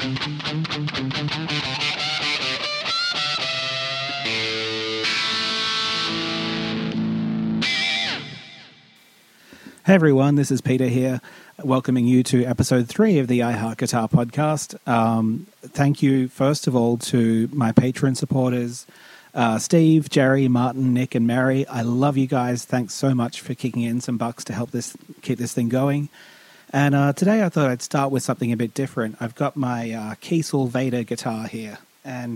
Hey everyone, this is Peter here, welcoming you to episode 3 of the I Heart Guitar podcast. Thank you, first of all, to my Patreon supporters, Steve, Jerry, Martin, Nick, and Mary. I love you guys. Thanks so much for kicking in some bucks to help keep this thing going. And today I thought I'd start with something a bit different. I've got my Kiesel Vader guitar here, and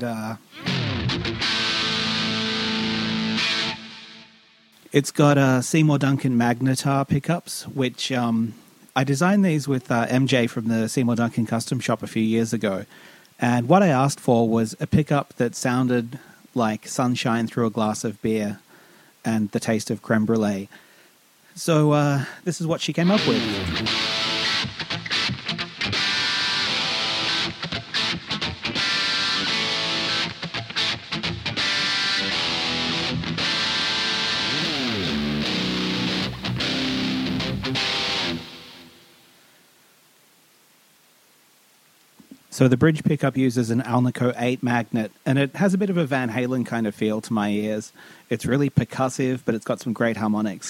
it's got Seymour Duncan Magnetar pickups, which I designed these with MJ from the Seymour Duncan Custom Shop a few years ago. And what I asked for was a pickup that sounded like sunshine through a glass of beer and the taste of creme brulee. So this is what she came up with. So the bridge pickup uses an Alnico 8 magnet, and it has a bit of a Van Halen kind of feel to my ears. It's really percussive, but it's got some great harmonics.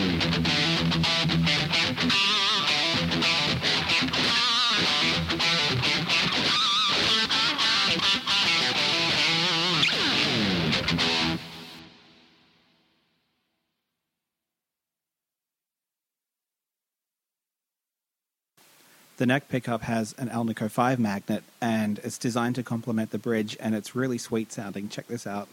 The neck pickup has an Alnico 5 magnet, and it's designed to complement the bridge, and it's really sweet sounding. Check this out.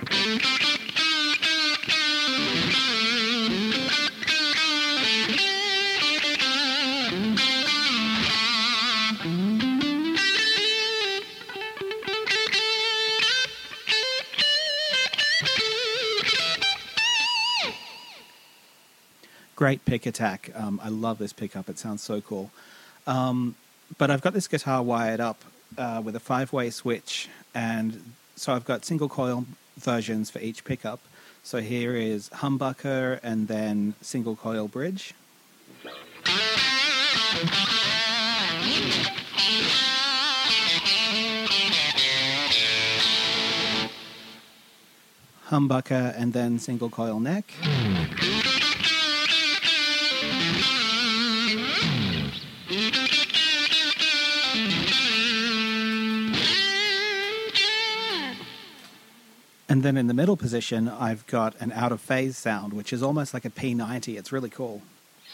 Great pick attack. I love this pickup. It sounds so cool. But I've got this guitar wired up with a 5-way switch, and so I've got single coil versions for each pickup. So here is humbucker and then single coil bridge. Humbucker and then single coil neck. And then in the middle position, I've got an out-of-phase sound, which is almost like a P90. It's really cool.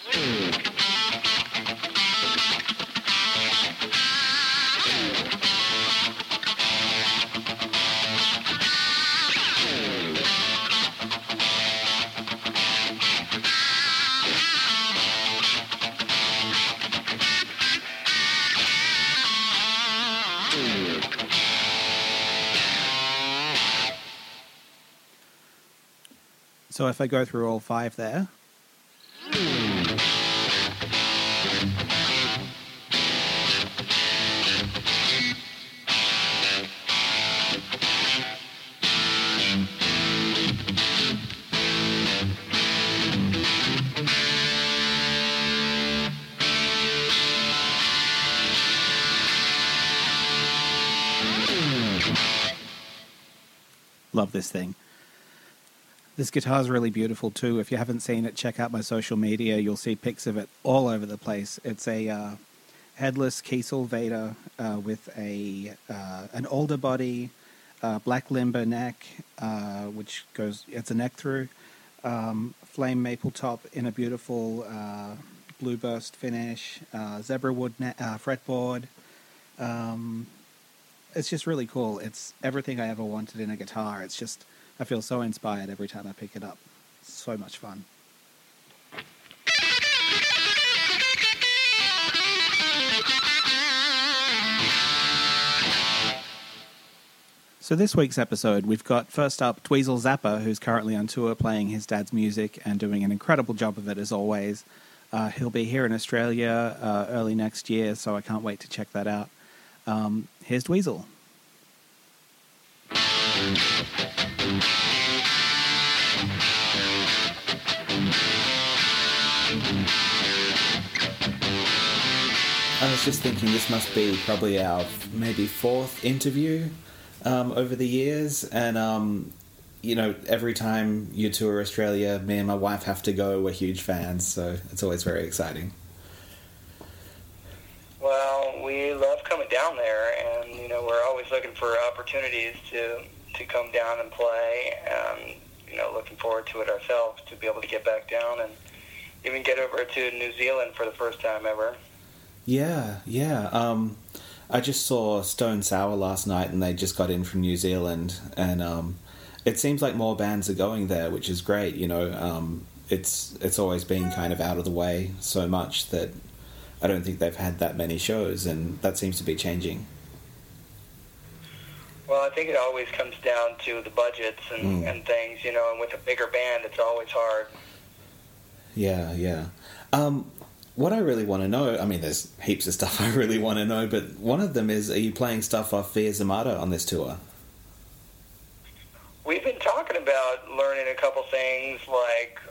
So if I go through all 5 there. Love this thing. This guitar is really beautiful too. If you haven't seen it, check out my social media. You'll see pics of it all over the place. It's a headless Kiesel Vader with an older body, black limber neck, which goes, it's a neck through, flame maple top in a beautiful blue burst finish, zebra wood fretboard. It's just really cool. It's everything I ever wanted in a guitar. It's just, I feel so inspired every time I pick it up. It's so much fun. So this week's episode, we've got first up Dweezil Zappa, who's currently on tour playing his dad's music and doing an incredible job of it as always. He'll be here in Australia early next year, so I can't wait to check that out. Here's Dweezil. I was just thinking this must be probably our maybe fourth interview over the years, and you know, every time you tour Australia, me and my wife have to go. We're huge fans, so it's always very exciting. Well, we love coming down there, and you know, we're always looking for opportunities to come down and play, and you know, looking forward to it ourselves to be able to get back down and even get over to New Zealand for the first time ever. Yeah. I just saw Stone Sour last night, and they just got in from New Zealand, and it seems like more bands are going there, which is great. You know, it's always been kind of out of the way so much that I don't think they've had that many shows, and that seems to be changing. Well, I think it always comes down to the budgets and things, you know, and with a bigger band, it's always hard. Yeah. What I really want to know, I mean, there's heaps of stuff I really want to know, but one of them is, are you playing stuff off Via Zamata on this tour? We've been talking about learning a couple things, like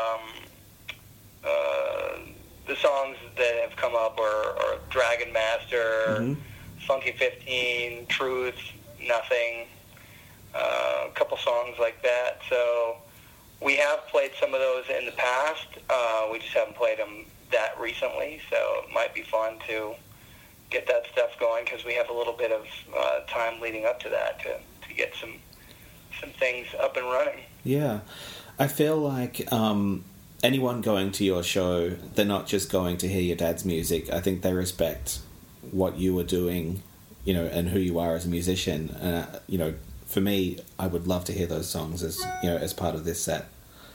the songs that have come up are Dragon Master, Funky 15, Truth, Nothing, a couple songs like that. So we have played some of those in the past. We just haven't played them that recently, so it might be fun to get that stuff going, because we have a little bit of time leading up to that to get some things up and running. Yeah. I feel like anyone going to your show, they're not just going to hear your dad's music. I think they respect what you are doing, you know, and who you are as a musician. You know, for me, I would love to hear those songs as, you know, as part of this set.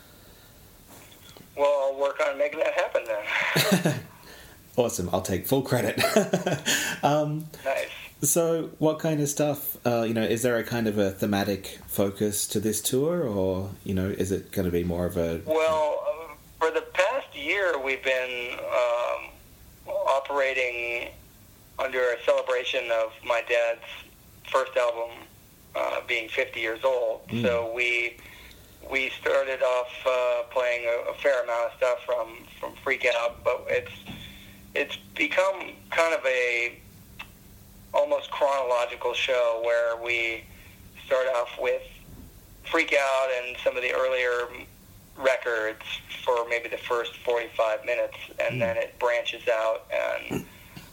Well, I'll work on making that happen then. Awesome. I'll take full credit. Nice. So what kind of stuff, you know, is there a kind of a thematic focus to this tour, or, you know, is it going to be more of a... Well, for the past year, we've been operating under a celebration of my dad's first album being 50 years old. So we started off playing a fair amount of stuff from Freak Out, but it's become kind of a almost chronological show where we start off with Freak Out and some of the earlier records for maybe the first 45 minutes, and then it branches out and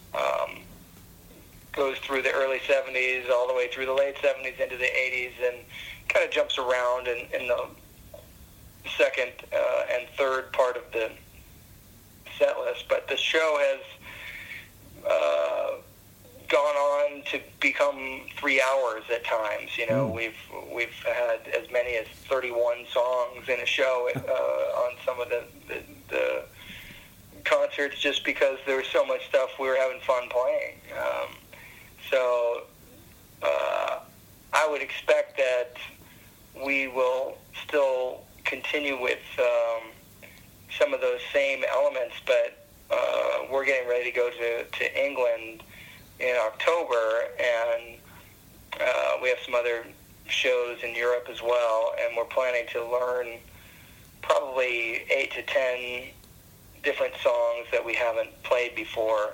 goes through the early 70s all the way through the late 70s into the 80s, and kind of jumps around in the second and third part of the set list. But the show has gone on to become 3 hours at times. You know, we've had as many as 31 songs in a show on some of the concerts, just because there was so much stuff we were having fun playing. So I would expect that we will still continue with some of those same elements, but we're getting ready to go to England in October, and we have some other shows in Europe as well, and we're planning to learn probably 8 to 10 different songs that we haven't played before.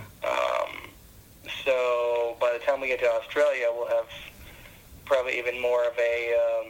So by the time we get to Australia, we'll have probably even more of a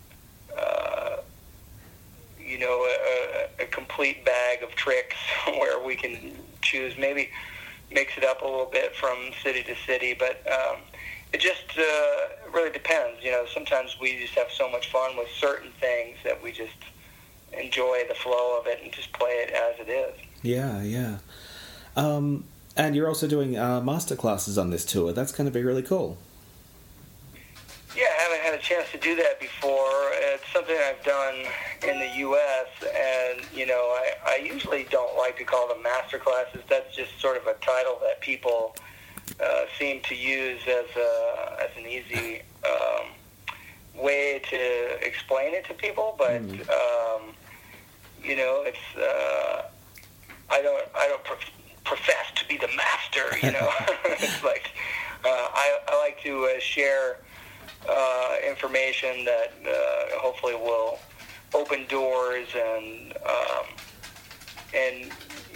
a complete bag of tricks where we can choose, maybe mix it up a little bit from city to city, but it just really depends. You know, sometimes we just have so much fun with certain things that we just enjoy the flow of it and just play it as it is. Yeah. And you're also doing master classes on this tour. That's going to be really cool. Yeah, I haven't had a chance to do that before. It's something I've done in the U.S., and, you know, I usually don't like to call them master classes. That's just sort of a title that people seem to use as an easy way to explain it to people. But, you know, it's I don't profess to be the master, you know. It's like I like to share information that hopefully will open doors and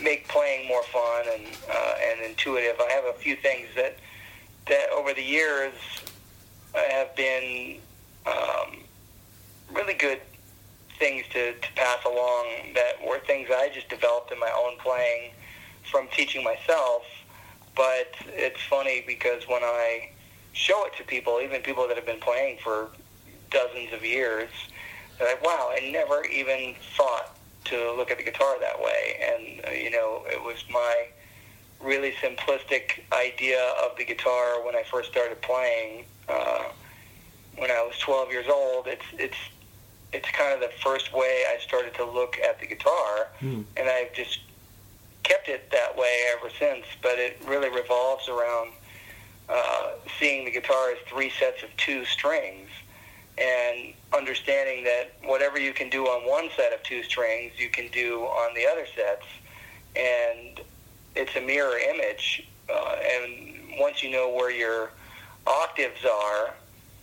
make playing more fun and intuitive. I have a few things that over the years have been really good things to pass along, that were things I just developed in my own playing from teaching myself. But it's funny because when I show it to people, even people that have been playing for dozens of years, they're like, wow, I never even thought to look at the guitar that way. And, it was my really simplistic idea of the guitar when I first started playing. When I was 12 years old, it's kind of the first way I started to look at the guitar, and I've just kept it that way ever since. But it really revolves around seeing the guitar as 3 sets of 2 strings, and understanding that whatever you can do on one set of 2 strings, you can do on the other sets, and it's a mirror image. And once you know where your octaves are,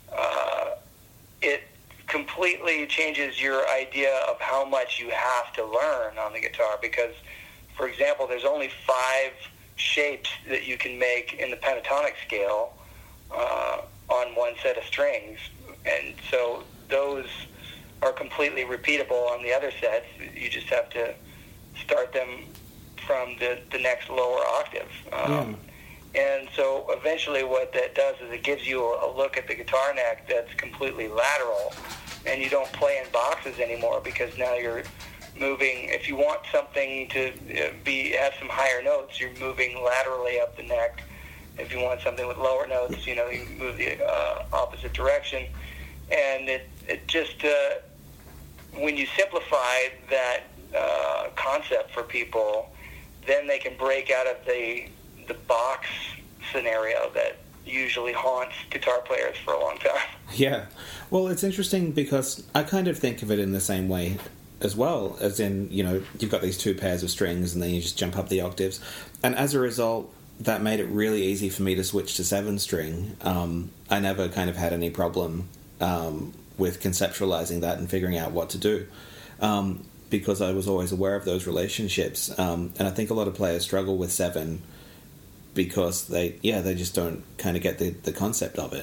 it completely changes your idea of how much you have to learn on the guitar. Because, for example, there's only 5 shapes that you can make in the pentatonic scale on one set of strings, and so those are completely repeatable on the other sets. You just have to start them from the next lower octave. And so eventually what that does is it gives you a look at the guitar neck that's completely lateral, and you don't play in boxes anymore, because now you're moving. If you want something to have some higher notes, you're moving laterally up the neck. If you want something with lower notes, you move the opposite direction. And it just, when you simplify that concept for people, then they can break out of the box scenario that usually haunts guitar players for a long time. Yeah. Well, it's interesting because I kind of think of it in the same way as well, as in, you've got these 2 pairs of strings and then you just jump up the octaves. And as a result, that made it really easy for me to switch to 7-string. I never kind of had any problem with conceptualizing that and figuring out what to do, because I was always aware of those relationships. And I think a lot of players struggle with 7 because they just don't kind of get the concept of it.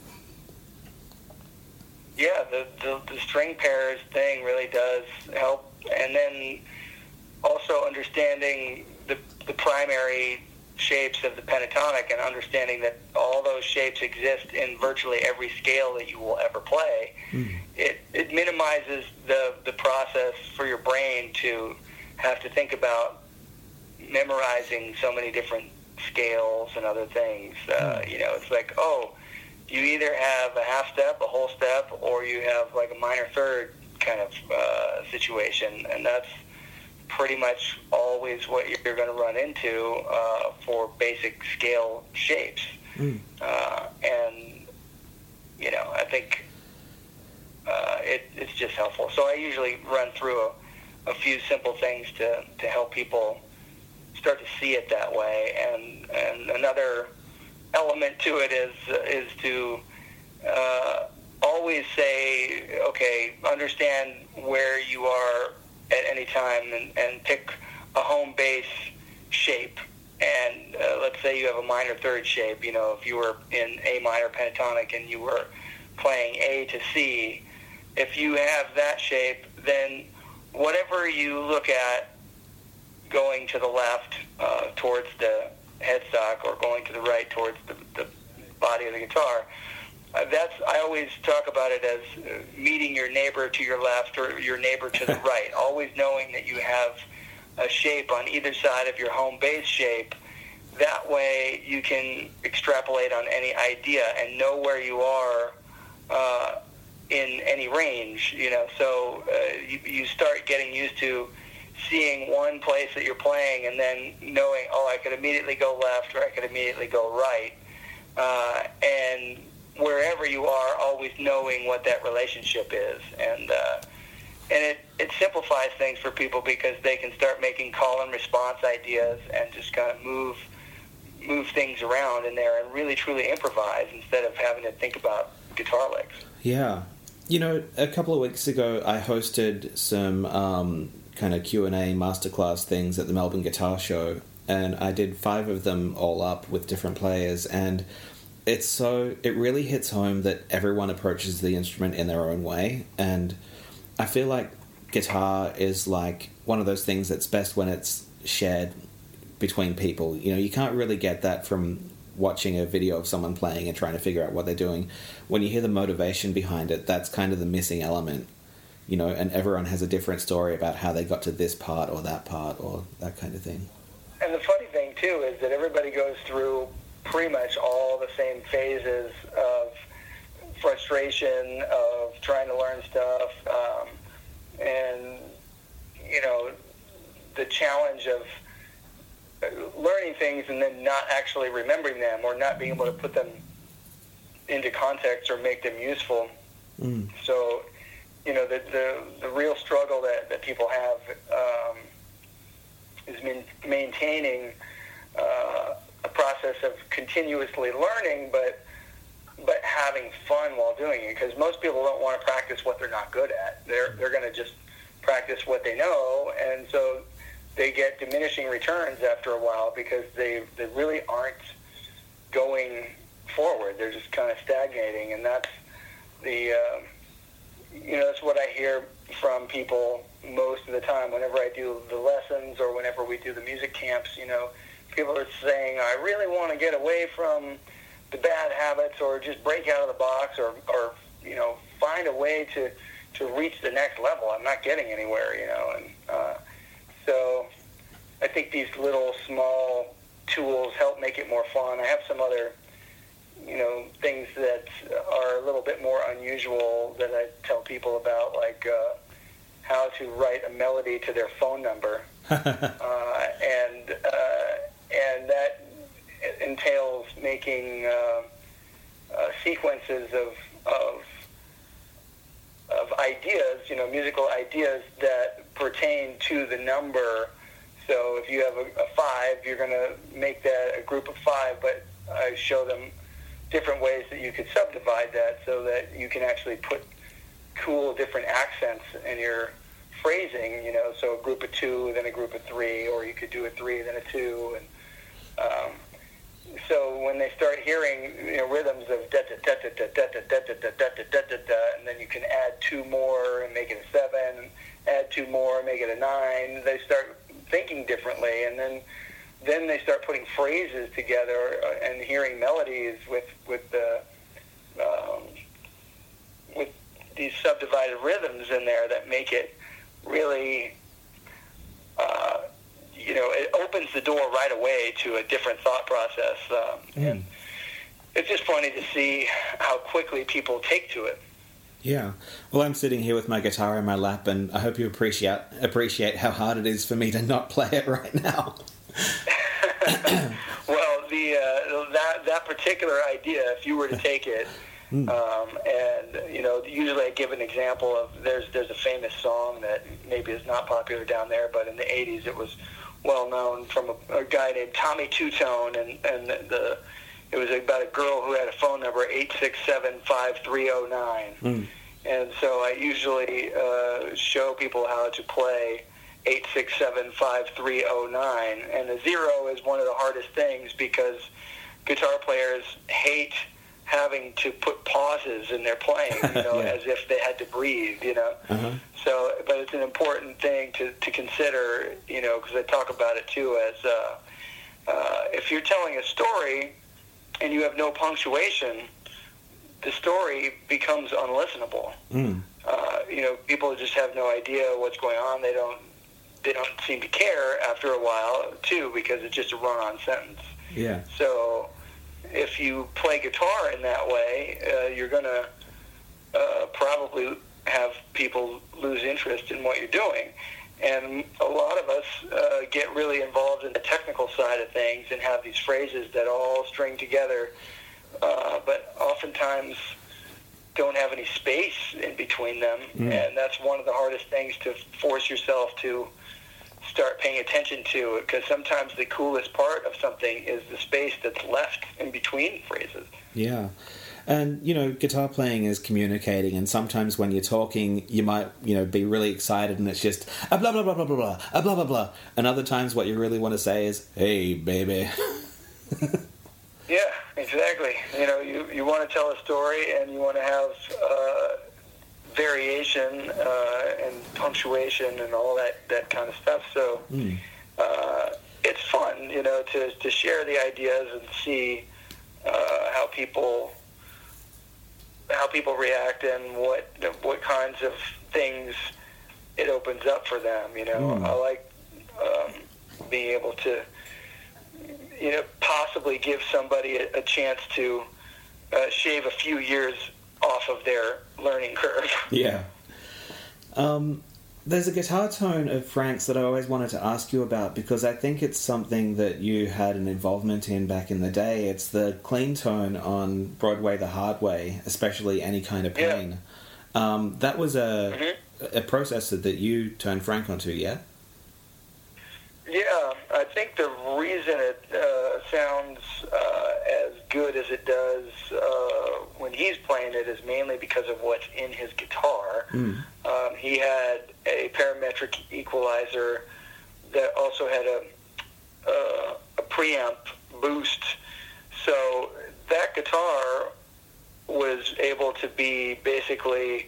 Yeah, the string pairs thing really does help. And then also understanding the primary shapes of the pentatonic, and understanding that all those shapes exist in virtually every scale that you will ever play. It minimizes the process for your brain to have to think about memorizing so many different scales and other things. It's like, you either have a half step, a whole step, or you have like a minor third kind of situation, and that's pretty much always what you're going to run into for basic scale shapes. And I think it's just helpful. So I usually run through a few simple things to help people start to see it that way. And another element to it is to always say, okay, understand where you are at any time, and pick a home base shape. And let's say you have a minor third shape. If you were in A minor pentatonic and you were playing A to C, if you have that shape, then whatever you look at going to the left towards the headstock, or going to the right towards the body of the guitar, I always talk about it as meeting your neighbor to your left or your neighbor to the right. Always knowing that you have a shape on either side of your home base shape. That way you can extrapolate on any idea and know where you are in any range. So you start getting used to seeing one place that you're playing, and then knowing, I could immediately go left, or I could immediately go right. And wherever you are, always knowing what that relationship is. And it simplifies things for people, because they can start making call and response ideas and just kind of move things around in there and really truly improvise instead of having to think about guitar licks. Yeah. A couple of weeks ago I hosted some kind of Q&A masterclass things at the Melbourne Guitar Show, and I did 5 of them all up with different players, and it really hits home that everyone approaches the instrument in their own way, and I feel like guitar is like one of those things that's best when it's shared between people. You know, you can't really get that from watching a video of someone playing and trying to figure out what they're doing. When you hear the motivation behind it, that's kind of the missing element, you know, and everyone has a different story about how they got to this part or that kind of thing. And the funny thing, too, is that everybody goes through pretty much all the same phases of frustration, of trying to learn stuff, and, you know, the challenge of learning things and then not actually remembering them or not being able to put them into context or make them useful. So, you know, the real struggle that people have is maintaining a process of continuously learning, but having fun while doing it. Because most people don't want to practice what they're not good at. They're going to just practice what they know, and so they get diminishing returns after a while because they really aren't going forward. They're just kind of stagnating, and that's that's what I hear from people most of the time whenever I do the lessons or whenever we do the music camps. You know, people are saying, I really want to get away from the bad habits or just break out of the box or you know, find a way to reach the next level. I'm not getting anywhere, you know, and so I think these little small tools help make it more fun. I have some other, you know, things that are a little bit more unusual that I tell people about, like how to write a melody to their phone number, and that entails making sequences of ideas, you know, musical ideas that pertain to the number. So if you have a 5, you're going to make that a group of 5, but I show them different ways that you could subdivide that so that you can actually put cool different accents in your phrasing, you know, so a group of 2, then a group of 3, or you could do a 3, then a 2, and so when they start hearing, you know, rhythms of da da da da da da da da da da da da da da, and then you can add 2 more and make it a 7, add 2 more and make it a 9. They start thinking differently, and then they start putting phrases together and hearing melodies with these subdivided rhythms in there that make it really. You know, it opens the door right away to a different thought process. And it's just funny to see how quickly people take to it. Yeah. Well, I'm sitting here with my guitar in my lap, and I hope you appreciate how hard it is for me to not play it right now. Well, that particular idea, if you were to take it, and, you know, usually I give an example of, there's a famous song that maybe is not popular down there, but in the 80s it was well known from a guy named Tommy Two-Tone, and it was about a girl who had a phone number 867-5309. And so I usually show people how to play 867-5309, and the 0 is one of the hardest things because guitar players hate having to put pauses in their playing, you know, as if they had to breathe, you know. So, but it's an important thing to consider, you know, because I talk about it too as if you're telling a story and you have no punctuation, the story becomes unlistenable. You know, people just have no idea what's going on. They don't seem to care after a while too, because it's just a run-on sentence. Yeah. So if you play guitar in that way, you're going to probably have people lose interest in what you're doing. And a lot of us get really involved in the technical side of things and have these phrases that all string together, but oftentimes don't have any space in between them. And that's one of the hardest things to force yourself to start paying attention to, because sometimes the coolest part of something is the space that's left in between phrases. Yeah. And, guitar playing is communicating, and sometimes when you're talking, you might, be really excited and it's just a blah, blah, blah, blah, blah, blah, a blah, blah, blah. And other times what you really want to say is, hey, baby. Yeah, exactly. You want to tell a story and you want to have variation and punctuation and all that kind of stuff. So it's fun, to share the ideas and see how people react and what kinds of things it opens up for them. I like being able to possibly give somebody a chance to shave a few years off of their learning curve. Yeah. There's a guitar tone of Frank's that I always wanted to ask you about, because I think it's something that you had an involvement in back in the day. It's the clean tone on Broadway the Hard Way, especially Any Kind of Pain. Yeah. That was a processor that you turned Frank onto, yeah? Yeah, I think the reason it sounds as good as it does when he's playing it is mainly because of what's in his guitar. He had a parametric equalizer that also had a preamp boost, so that guitar was able to be basically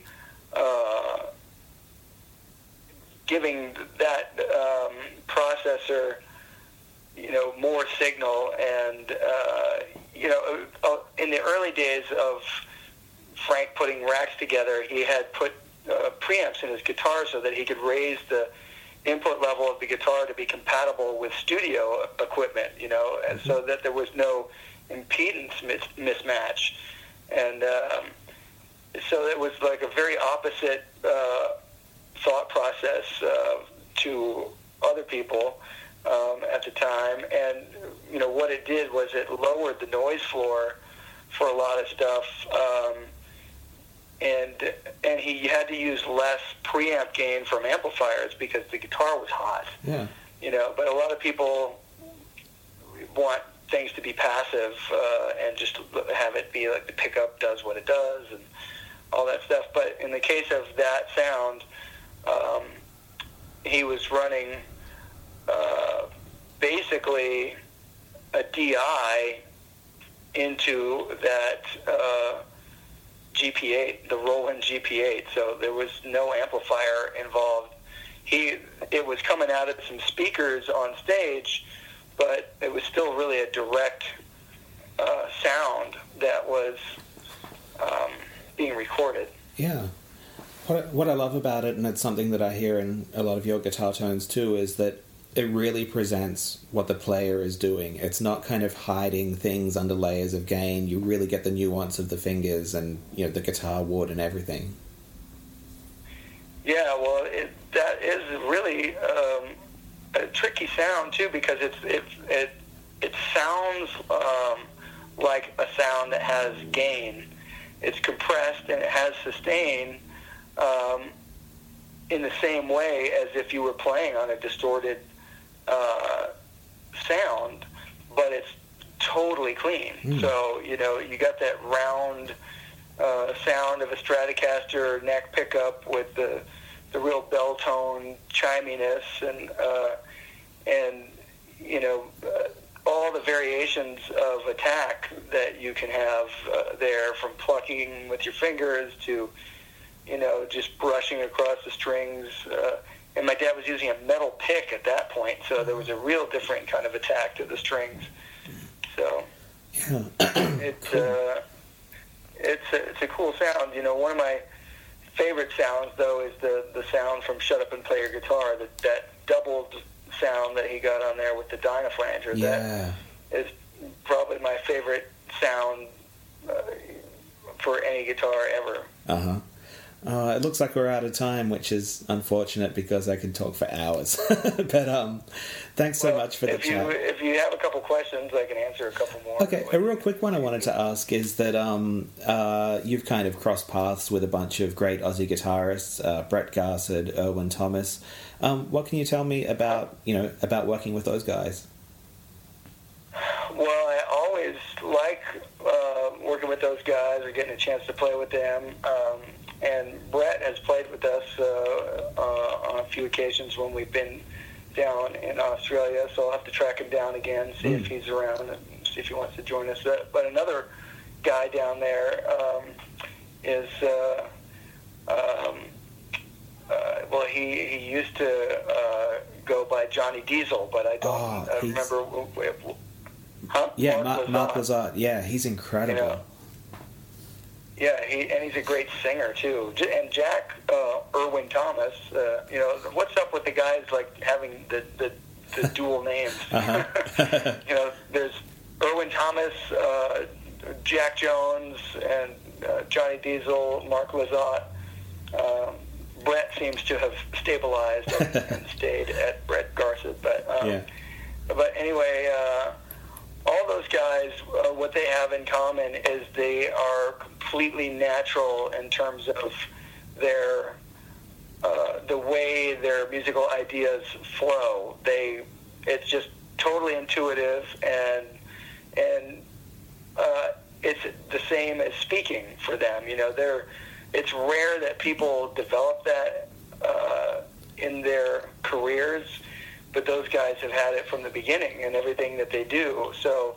giving that processor, more signal. And, in the early days of Frank putting racks together, he had put preamps in his guitar so that he could raise the input level of the guitar to be compatible with studio equipment, and so that there was no impedance mismatch. And so it was like a very opposite thought process to other people at the time. And what it did was it lowered the noise floor for a lot of stuff, and he had to use less preamp gain from amplifiers because the guitar was hot. Yeah. But a lot of people want things to be passive and just have it be like the pickup does what it does and all that stuff. But in the case of that sound, he was running basically a DI into that GP8, the Roland GP8. So there was no amplifier involved. It was coming out of some speakers on stage, but it was still really a direct sound that was being recorded. Yeah. What I love about it, and it's something that I hear in a lot of your guitar tones too, is that it really presents what the player is doing. It's not kind of hiding things under layers of gain. You really get the nuance of the fingers and the guitar wood and everything. Yeah, well, that is really a tricky sound too, because it sounds like a sound that has gain. It's compressed and it has sustain in the same way as if you were playing on a distorted sound, but it's totally clean. So you got that round sound of a Stratocaster neck pickup with the real bell tone chiminess and all the variations of attack that you can have there, from plucking with your fingers to just brushing across the strings. And my dad was using a metal pick at that point, so there was a real different kind of attack to the strings. So yeah. It's a cool sound. One of my favorite sounds, though, is the sound from Shut Up and Play Your Guitar, that doubled sound that he got on there with the Dynaflanger. Yeah. That is probably my favorite sound for any guitar ever. Uh-huh. It looks like we're out of time, which is unfortunate because I could talk for hours. But thanks so much for the chat. If you have a couple questions, I can answer a couple more. Okay, a real quick one I wanted to ask is that you've kind of crossed paths with a bunch of great Aussie guitarists, Brett Garsed, Erwin Thomas. What can you tell me about working with those guys? Well, I always like working with those guys or getting a chance to play with them. And Brett has played with us on a few occasions when we've been down in Australia, so I'll have to track him down again, see if he's around, and see if he wants to join us. But another guy down there is, well, he used to go by Johnny Diesel, but I don't remember. Huh? Yeah, Mark Lazard. Yeah, he's incredible. You know, yeah, he's a great singer too. And Jack Irwin Thomas. You know, what's up with the guys like having the dual names? Uh-huh. You know, there's Irwin Thomas, Jack Jones, and Johnny Diesel, Mark Lazard. Brett seems to have stabilized and stayed at Brett Garza. But anyway, all those guys, what they have in common is they are completely natural in terms of their the way their musical ideas flow. It's just totally intuitive, and it's the same as speaking for them. You know, it's rare that people develop that in their careers, but those guys have had it from the beginning in everything that they do. So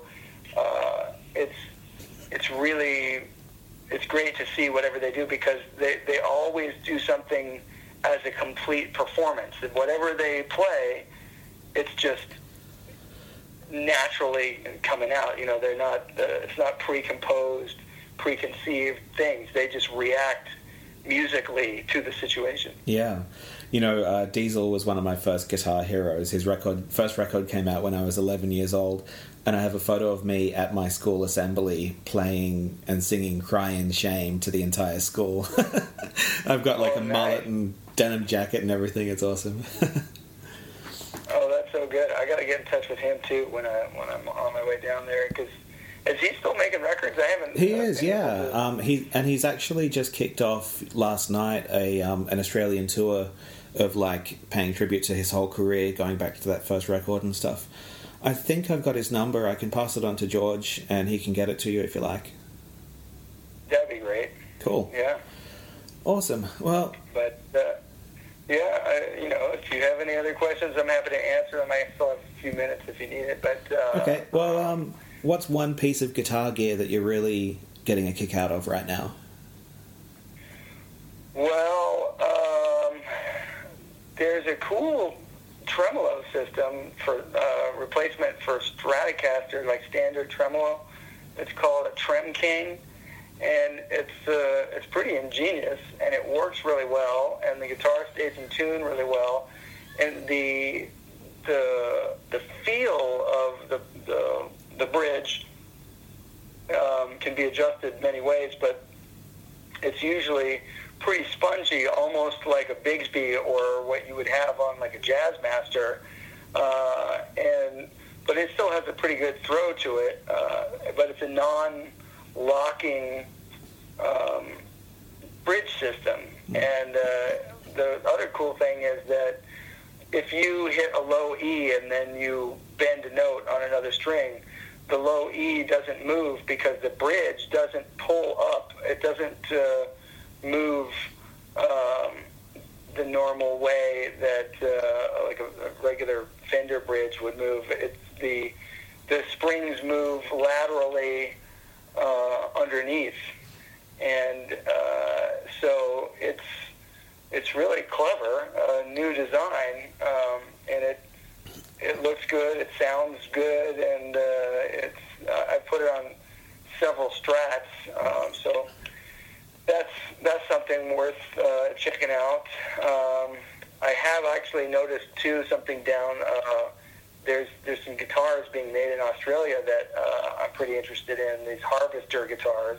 it's great to see whatever they do, because they always do something as a complete performance. And whatever they play, it's just naturally coming out. You know, they're not. It's not pre-composed, preconceived things. They just react musically to the situation. Yeah. You know, Diesel was one of my first guitar heroes. His first record came out when I was 11 years old, and I have a photo of me at my school assembly playing and singing Crying Shame to the entire school. I've got like a mullet and denim jacket and everything. It's awesome. Oh, that's so good. I got to get in touch with him too when I'm on my way down there, because is he still making records? I haven't. He is, yeah. He's actually just kicked off last night an Australian tour of like paying tribute to his whole career, going back to that first record and stuff. I think I've got his number. I can pass it on to George, and he can get it to you if you like. That'd be great. Cool. Yeah. Awesome. Well. But you know, if you have any other questions, I'm happy to answer them. I still have a few minutes if you need it. But okay. Well, what's one piece of guitar gear that you're really getting a kick out of right now? Well, there's a cool tremolo system for replacement for Stratocaster, like standard tremolo. It's called a Trem King, and it's pretty ingenious, and it works really well, and the guitar stays in tune really well, and the feel of the bridge can be adjusted many ways, but it's usually pretty spongy, almost like a Bigsby or what you would have on like a Jazzmaster, but it still has a pretty good throw to it. But it's a non-locking bridge system, and the other cool thing is that if you hit a low E and then you bend a note on another string, the low E doesn't move because the bridge doesn't pull up. It doesn't move the normal way that like a regular Fender bridge would move. It's the springs move laterally underneath, and so it's really clever, new design, and it looks good, it sounds good, and I put it on several Strats, so that's something worth checking out. I have actually noticed too something down. There's some guitars being made in Australia that I'm pretty interested in. These Harvester guitars.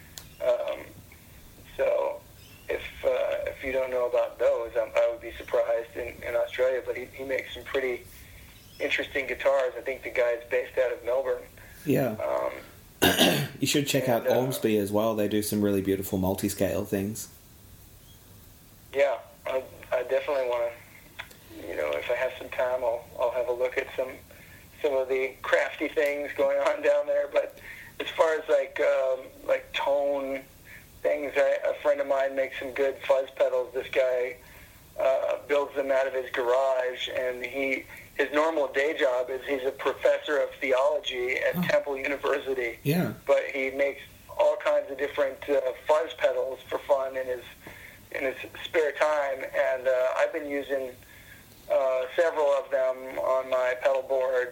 So if you don't know about those, I would be surprised in Australia. But he makes some pretty interesting guitars. I think the guy's based out of Melbourne. Yeah. You should check out Ormsby as well. They do some really beautiful multi-scale things. Yeah, I definitely want to, you know, if I have some time, I'll have a look at some of the crafty things going on down there. But as far as like tone things, a friend of mine makes some good fuzz pedals. This guy builds them out of his garage, and his normal day job is he's a professor of theology at Temple University. Yeah. But he makes all kinds of different fuzz pedals for fun in his spare time, and I've been using several of them on my pedal board.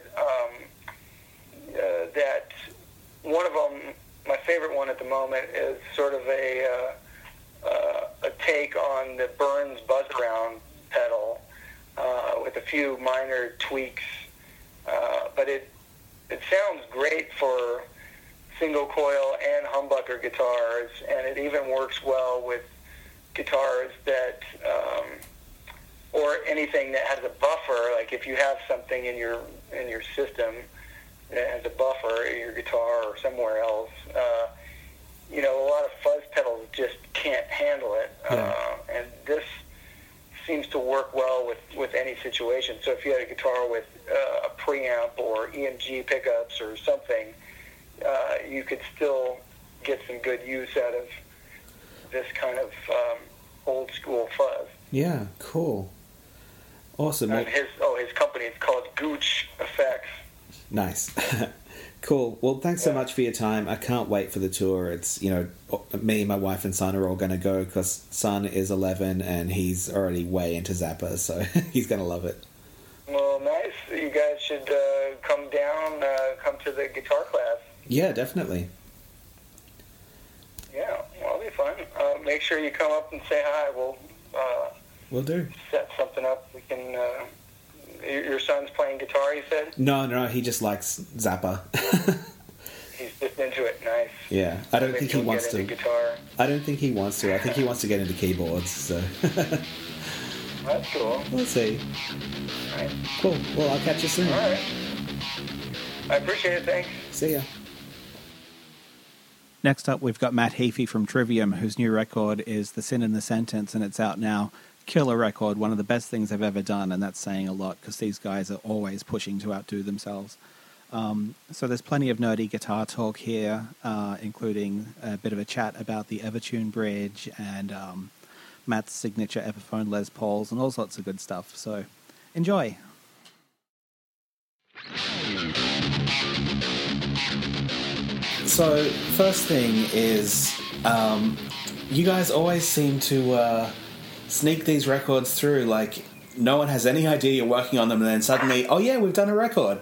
That one of them, my favorite one at the moment, is sort of a take on the Burns Buzz Around pedal with a few minor tweaks, but it sounds great for single coil and humbucker guitars, and it even works well with guitars that or anything that has a buffer. Like if you have something in your system that has a buffer in your guitar or somewhere else, a lot of fuzz pedals just can't handle it. Yeah. And this seems to work well with any situation. So if you had a guitar with a preamp or EMG pickups or something, you could still get some good use out of this kind of old school fuzz. Yeah, cool. Awesome. And his company is called Gooch Effects. Nice. Cool. Well, thanks so much for your time. I can't wait for the tour. It's, me, my wife and son are all going to go because son is 11 and he's already way into Zappa, so he's going to love it. Well, nice. You guys should come down, come to the guitar class. Yeah, definitely. Yeah, well, it'll be fun. Make sure you come up and say hi. We'll do. Set something up. We can... your son's playing guitar, you said? No, he just likes Zappa. He's just into it. Nice. Yeah, I don't think he wants to. Guitar. I don't think he wants to. I think he wants to get into keyboards. So. That's cool. We'll see. All right. Cool. Well, I'll catch you soon. All right. I appreciate it. Thanks. See ya. Next up, we've got Matt Heafy from Trivium, whose new record is The Sin in the Sentence, and it's out now. Killer record, one of the best things I've ever done, and that's saying a lot because these guys are always pushing to outdo themselves. So there's plenty of nerdy guitar talk here, including a bit of a chat about the Evertune bridge and Matt's signature Epiphone Les Pauls and all sorts of good stuff. So enjoy. So first thing is, you guys always seem to sneak these records through, like no one has any idea you're working on them, and then suddenly, oh yeah, we've done a record.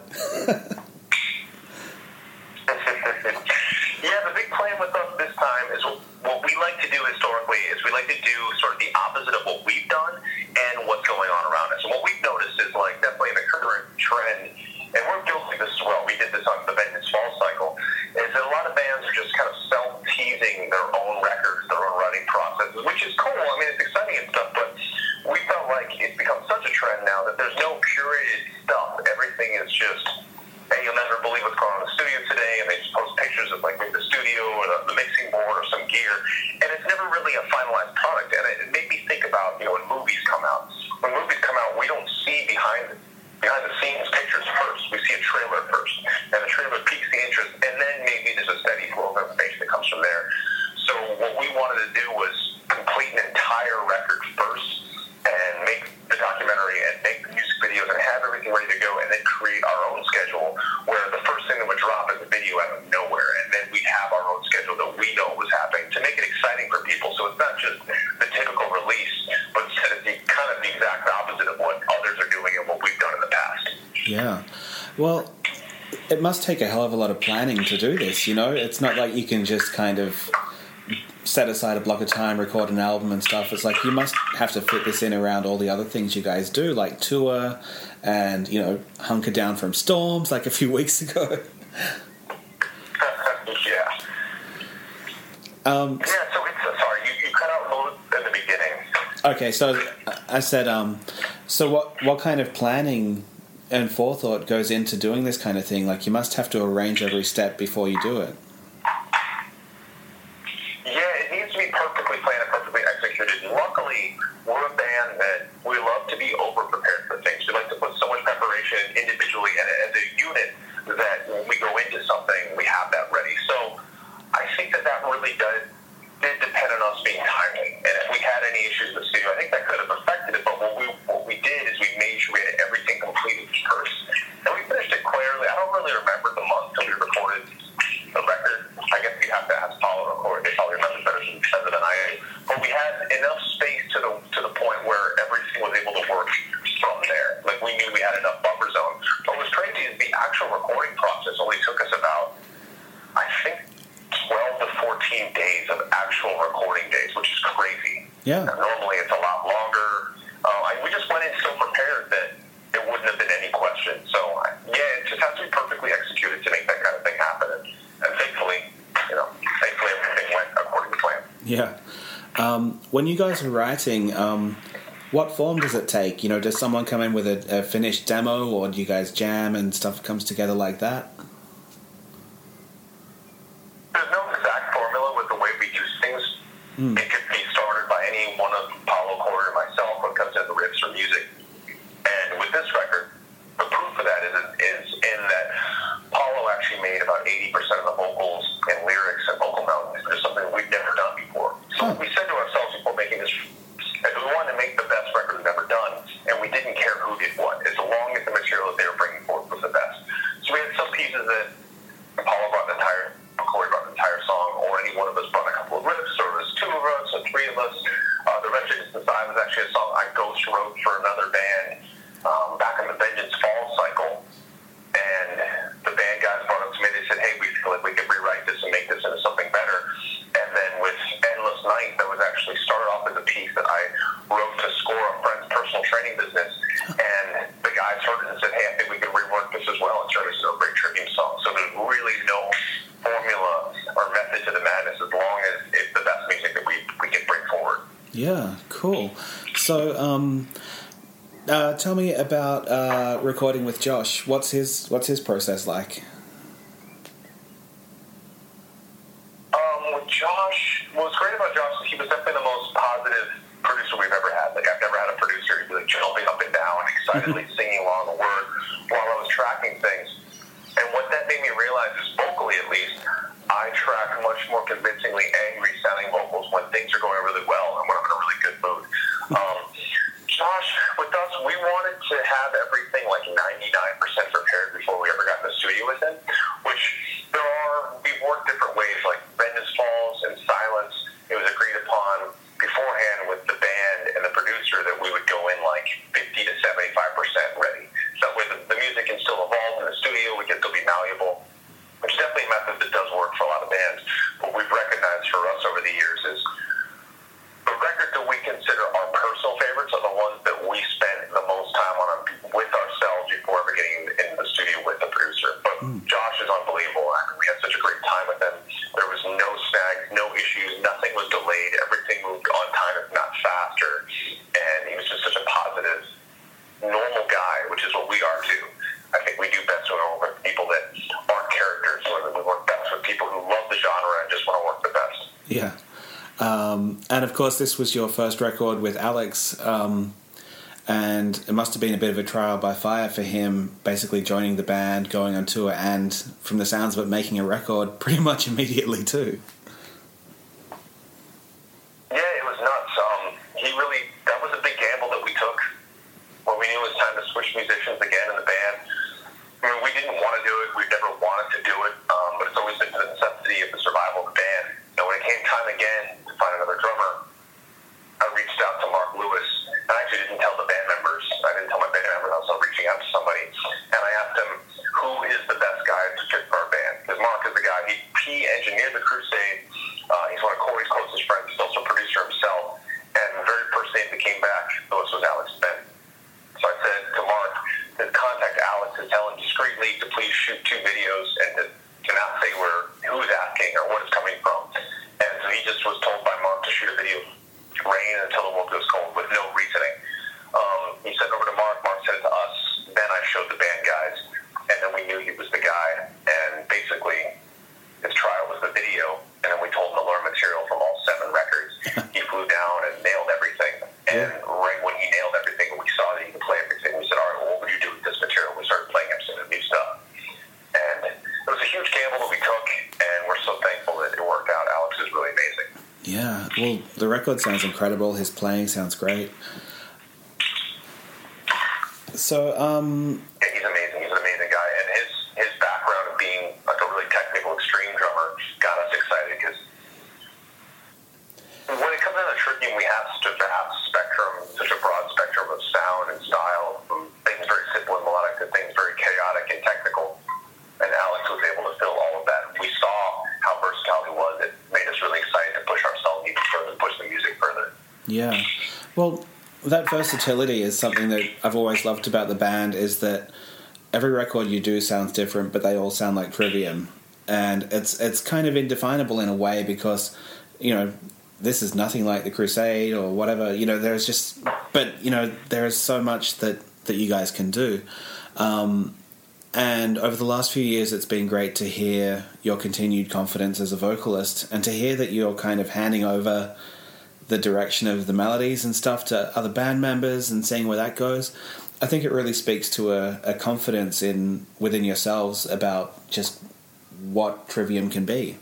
Yeah, the big plan with us this time is what we like to do historically is we like to do sort of the opposite of what we've done and what's going on around us. And what we've noticed is, like, definitely in the current trend, and we're guilty of this as well, we did this on the Vengeance Fall cycle, is that a lot of bands are just kind of self-teasing their own records, their own writing processes, which is cool. I mean, it's exciting and stuff, but we felt like it's become such a trend now that there's no curated stuff. Everything is just, hey, you'll never believe what's going on in the studio today, and they just post pictures of, like, maybe the studio or the mixing board or some gear, and it's never really a finalized product. And it made me think about, when movies come out. When movies come out, we don't see behind the scenes pictures first. We see a trailer first, and the trailer piques the interest, and then maybe there's a steady flow of information that comes from there. So what we wanted to do was complete an entire record first and make the documentary and make the music videos and have everything ready to go, and then create our own schedule where the first thing that would drop is a video out of nowhere, and then we'd have our own schedule that we know was happening to make it exciting for people. So it's not just the typical release, but instead it's kind of the exact opposite of what others are doing and what we've done in the past. Yeah. Well, it must take a hell of a lot of planning to do this, It's not like you can just kind of set aside a block of time, record an album and stuff. It's like you must have to fit this in around all the other things you guys do, like tour and, hunker down from storms like a few weeks ago. Yeah. So it's, sorry, you cut out a little in the beginning. Okay, so I said, so what kind of planning and forethought goes into doing this kind of thing? Like, you must have to arrange every step before you do it. Yeah, it needs to be perfectly planned and perfectly executed. Luckily, we're a band that we love to be over-prepared for things. We like to put so much preparation individually and as a unit that when we go into something, we have that ready. So that did depend on us being timely. And if we had any issues with the studio, I think that could have affected it. But what we did is we made sure we had everything completed first. And we finished it clearly. I don't really remember the month that we recorded the record. I guess you have to ask Paulo record. They probably remember better than I do. But we had enough space to the point where everything was able to work from there. Like, we knew we had enough buffer zone. What was crazy is the actual recording process only took us about, I think, 12 to 14 days of actual recording days, which is crazy. Yeah. Normally it's a lot longer. We just went in so prepared that there wouldn't have been any question. So, it just has to be perfectly executed to make that kind of thing happen. And thankfully everything went according to plan. Yeah. When you guys are writing, what form does it take? Does someone come in with a finished demo, or do you guys jam and stuff comes together like that? There's no exact formula with the way we do things. It could be started by any one of Paulo, Corey, or myself when it comes to the riffs or music. And with this record, the proof of that is in that Paulo actually made about 80% of the vocals and lyrics and vocal melodies, which is something we've never done before. So we said to ourselves before making this, we wanted to make the best record we've ever done, and we didn't care who did what, as long as the material that they were bringing forth was the best. So we had some pieces that Paulo brought the entire, Corey brought the entire song, or any one of us brought a couple of riffs, or it was two of us, or three of us. The Wretched Inside was actually a song I ghost wrote for another band back in the Vengeance Fall cycle. And the band guys brought up to me, they said, hey, we feel like we could rewrite this and make this into something better. And then with Endless Night, that was actually started off as a piece that I wrote to score a friend's personal training business. And the guys heard it and said, hey, I think we could rework this as well and turn this into a great tribute song. So there's really no formula or method to the madness, as long as it's the best music that we can bring forward. Yeah, cool. So, tell me about recording with Josh. What's his process like? With Josh, what's great about Josh is he was definitely the most positive producer we've ever had. Like, I've never had a producer who'd be like jumping up and down and excitedly singing along the word while I was tracking things. And what that made me realize is, vocally at least, I track much more convincingly angry sounding vocals when things are going really well and when I'm in a really good mood. Josh, with us, we wanted to have everything like 99% prepared before we ever got in the studio with him, which we've worked different ways, like Vengeance Falls and Silence. It was agreed upon beforehand with the band and the producer that we would go in like 50 to 75% ready. So that way the music can still evolve in the studio, we can still be malleable, which is definitely a method that does work for a lot of bands. What we've recognized for us over the years is the records that we consider our personal favorites are the ones that we spend the most time on with ourselves before ever getting into the studio with the producer. But Josh is unbelievable. I mean, we had such a great time with him. There was no snags, no issues, nothing was delayed. Everything moved on time, if not faster. And he was just such a positive, normal guy, which is what we are too. I think we do best when we work with people that aren't characters. We work best with people who love the genre and just want to work the best. Yeah. And of course, this was your first record with Alex, and it must have been a bit of a trial by fire for him, basically joining the band, going on tour, and from the sounds of it, making a record pretty much immediately too. Yeah, it was nuts. That was a big gamble that we took when we knew it was time to switch musicians again in the band. I mean, we didn't want to do it. We've never wanted to do it, but it's always been the necessity of the survival of the band. And when it came time again to find another drummer, I reached out to Mark Lewis. And I actually didn't tell the band members. I didn't tell my band members. I was reaching out to somebody. And I asked him, who is the best guy to fit for our band? Because Mark is the guy. He engineered the Crusade. He's one of Corey's closest friends. He's also a producer himself. And the very first name that came back, Lewis, was Alex Ben. So I said to Mark to contact Alex and tell him discreetly to please shoot 2 videos and to not say who is asking or what it's coming from. And so he just was told by Mark to shoot a video, rain until the world goes cold, with no reasoning. He sent it over to Mark. Mark sent it to us. Then I showed the band guys, and then we knew he was the guy. And basically, his trial was the video, and then we told him to learn material from all 7 records. He flew down and nailed everything. And right when he nailed everything, we saw that he could play everything. We said, all right, well, what would you do with this material? We started playing him some new stuff. And it was a huge gamble that we took, and we're so thankful that it worked out. Alex is really amazing. Yeah, well, the record sounds incredible. His playing sounds great. So, Yeah, he's amazing. He's an amazing guy, and his background of being like a really technical, extreme drummer got us excited because when it comes down to Trivium, we have such a vast spectrum, such a broad spectrum of sound and style, from things very simple and melodic to things very chaotic and technical. And Alex was able to fill all of that. We saw how versatile he was. It made us really excited to push ourselves even further, push the music further. yeah. Well, that versatility is something that I've always loved about the band, is that every record you do sounds different, but they all sound like Trivium. And it's kind of indefinable in a way because, you know, this is nothing like the Crusade or whatever. You know, there's just... But, you know, there is so much that you guys can do. And over the last few years, it's been great to hear your continued confidence as a vocalist and to hear that you're kind of handing over the direction of the melodies and stuff to other band members and seeing where that goes. I think it really speaks to a confidence within yourselves about just what Trivium can be.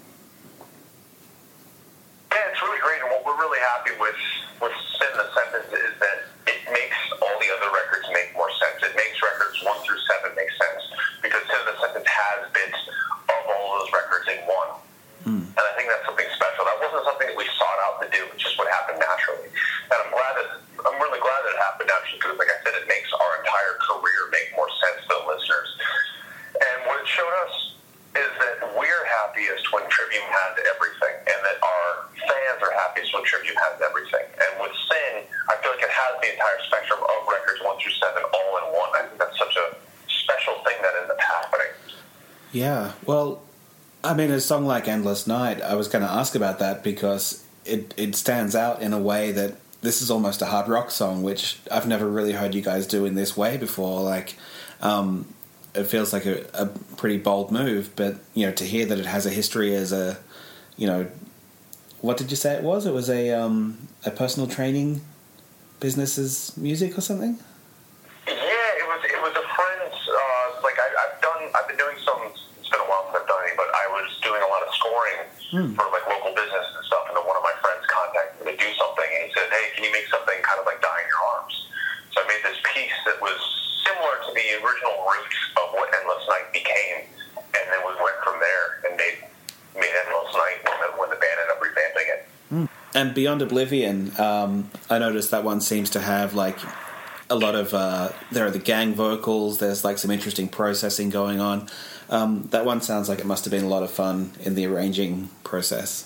Yeah, it's really great, and what we're really happy with Sin the Sentence is that it makes all the other records make more sense. It makes records 1 through 7 make sense, because Sin the Sentence has bits of all those records in one. And I think that's something special. That wasn't something that we sought out to do. It's just what happened naturally. And I'm really glad that it happened naturally, because, like I said, it makes our entire career make more sense to the listeners. And what it showed us is that we're happiest when Trivium has everything, and that our fans are happiest when Trivium has everything. And with Sin, I feel like it has the entire spectrum of records 1 through 7 all in one. I think that's such a special thing that ends up happening. Yeah, well, I mean, a song like Endless Night, I was going to ask about that because it stands out in a way that this is almost a hard rock song, which I've never really heard you guys do in this way before. Like, it feels like a pretty bold move, but, you know, to hear that it has a history as a, you know, what did you say it was? It was a personal training business's music or something? Yeah, it was a friend's, like I've been doing some, it's been a while since I've done any, but I was doing a lot of scoring for like local business and stuff, and then one of my friends contacted me to do something, and he said, hey, can you make something kind of like Die in Your Arms? So I made this piece that was similar to the original roots of what Endless Night became, and then we went from there and made Endless Night when the band ended up revamping it. And Beyond Oblivion, I noticed that one seems to have like a lot of there are the gang vocals, there's like some interesting processing going on. That one sounds like it must have been a lot of fun in the arranging process.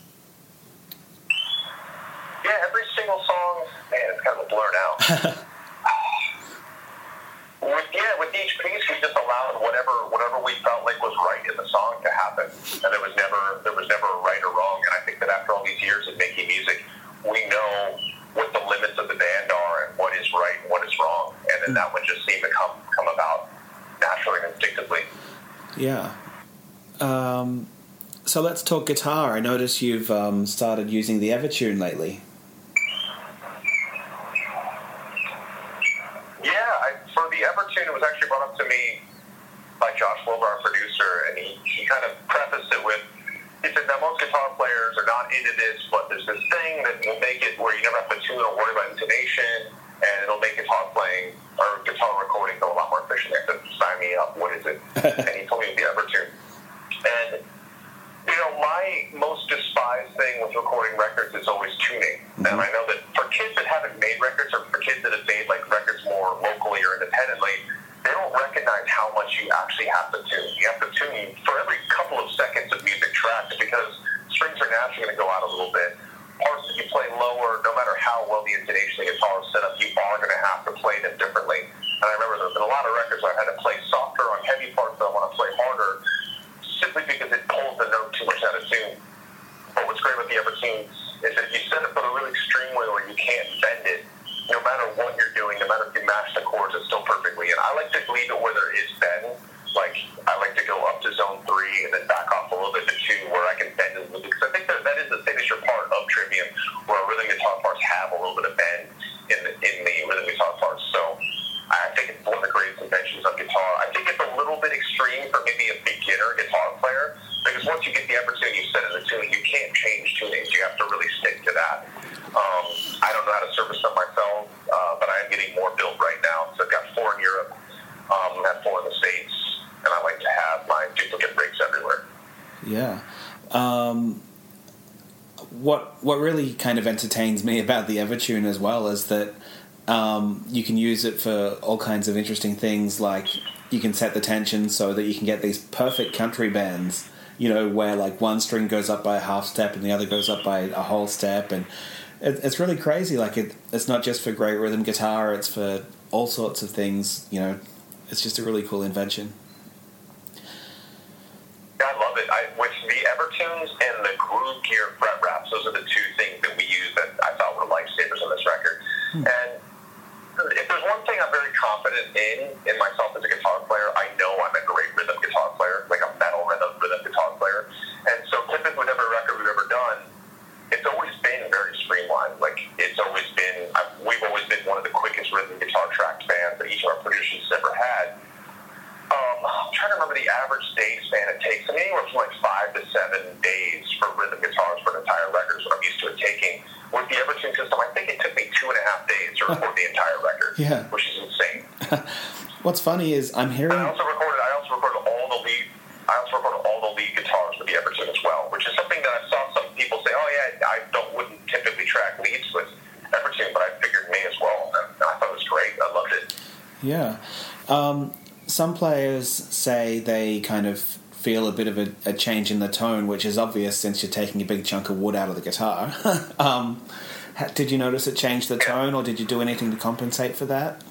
Yeah, every single song, man, it's kind of a blur now. With each piece, we just allowed whatever we felt like was right in the song to happen, and there was never a right or wrong. And I think that after all these years of making music, we know what the limits of the band are and what is right and what is wrong, and then that one just seemed to come about naturally and instinctively. Yeah. So let's talk guitar. I notice you've started using the Evertune lately. For the Evertune, it was actually brought up to me by Josh Wilbur, our producer, and he kind of prefaced it with, he said, now most guitar players are not into this, but there's this thing that will make it where you never have to tune or worry about intonation, and it'll make guitar playing or guitar recording go a lot more efficiently. I said, sign me up, what is it? And he told me the Evertune. And, you know, my most despised thing with recording records is always tuning. And I know that for kids that haven't made records, or for kids that have made like records more locally or independently, they don't recognize how much you actually have to tune. You have to tune for every couple of seconds of music tracks, because strings are naturally going to go out a little bit. Parts that you play lower, no matter how well the intonation of the guitar is set up, you are going to have to play them differently. And I remember there's been a lot of records where I had to play softer on heavy parts that I want to play harder, simply because it pulls the note too much out of tune. But what's great about the Evertune is that you set it for a really extreme way where you can't bend it. No matter what you're doing, no matter if you match the chords, it's still perfectly. And I like to leave it where there is bend. Like, I like to go up to zone 3 and then back off a little bit to 2 where I can bend it a little bit. Because I think that is the signature part of Trivium, where rhythm guitar parts have a little bit of bend in the rhythm guitar parts. So I think it's one of the greatest inventions of guitar. I you have to really stick to that. I don't know how to service them myself, but I am getting more built right now. So I've got 4 in Europe, I have 4 in the States, and I like to have my duplicate rigs everywhere. Yeah. What really kind of entertains me about the Evertune as well is that you can use it for all kinds of interesting things, like you can set the tension so that you can get these perfect country bends, where like one string goes up by a half step and the other goes up by a whole step, and it's really crazy. Like it's not just for great rhythm guitar, it's for all sorts of things. It's just a really cool invention. I love it. With the Evertunes and the Groove Gear fret wraps, those are the 2 things that we use that I thought were lifesavers on this record. And if there's one thing I'm very confident in myself as a guitar player, I know I'm a great rhythm guitar player, like a metal rhythm guitar player. And so typically with every record we've ever done, it's always been very streamlined. Like it's always been, we've always been one of the quickest rhythm guitar tracked bands that each of our producers has ever had. I'm trying to remember the average day span it takes. I mean, anywhere from like 5 to 7 days for rhythm guitars for an entire record is what I'm used to it taking. With the Evertune system, I think it took me 2.5 days to record the entire record, which is insane. What's funny is I'm hearing. I also recorded all the lead guitars with the Evertune as well, which is something that I saw some people say, "Oh yeah, I wouldn't typically track leads with Evertune," but I figured me as well, and I thought it was great. I loved it. Yeah. Some players say they kind of feel a bit of a change in the tone, which is obvious since you're taking a big chunk of wood out of the guitar. Did you notice it changed the tone, or did you do anything to compensate for that?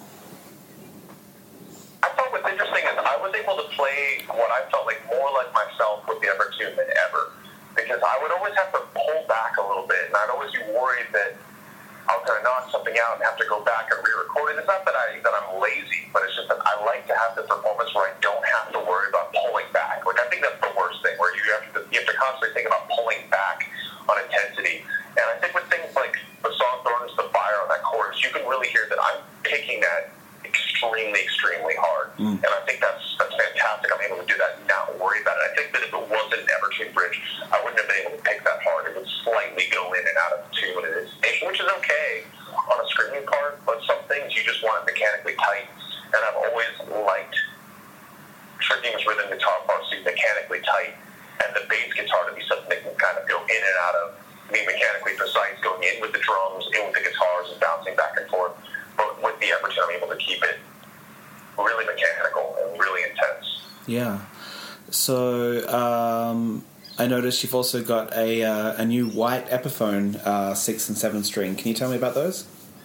I thought what's interesting is I was able to play what I felt like more like myself with the Evertune than ever, because I would always have to pull back a little bit, and I'd always be worried that I was going to knock something out and have to go back and re-record it. It's not that I'm lazy, but it's just that I like to have the performance where I don't have to worry about pulling back. Like I think that's the worst thing, where you have to constantly think about pulling back on intensity. And I think with things like the song "Thrown Into the Fire" on that chorus, you can really hear that I'm picking that extremely hard. And I think that's fantastic. I'm able to do that and not worry about it. I think that if it wasn't an Evertune bridge, I wouldn't have been able to pick that hard. It would slightly go in and out of tune, which is okay on a screaming part, but some things you just want it mechanically tight. And I've always liked Tribhune's rhythm guitar parts to be mechanically tight, and the bass guitar to be something that can kind of go in and out of, be mechanically precise, going in with the drums, in with the guitars, and bouncing back and forth. But with the Evertune, I'm able to keep it really mechanical and really intense. Yeah. So I noticed you've also got a new white Epiphone 6 and 7 string. Can you tell me about those?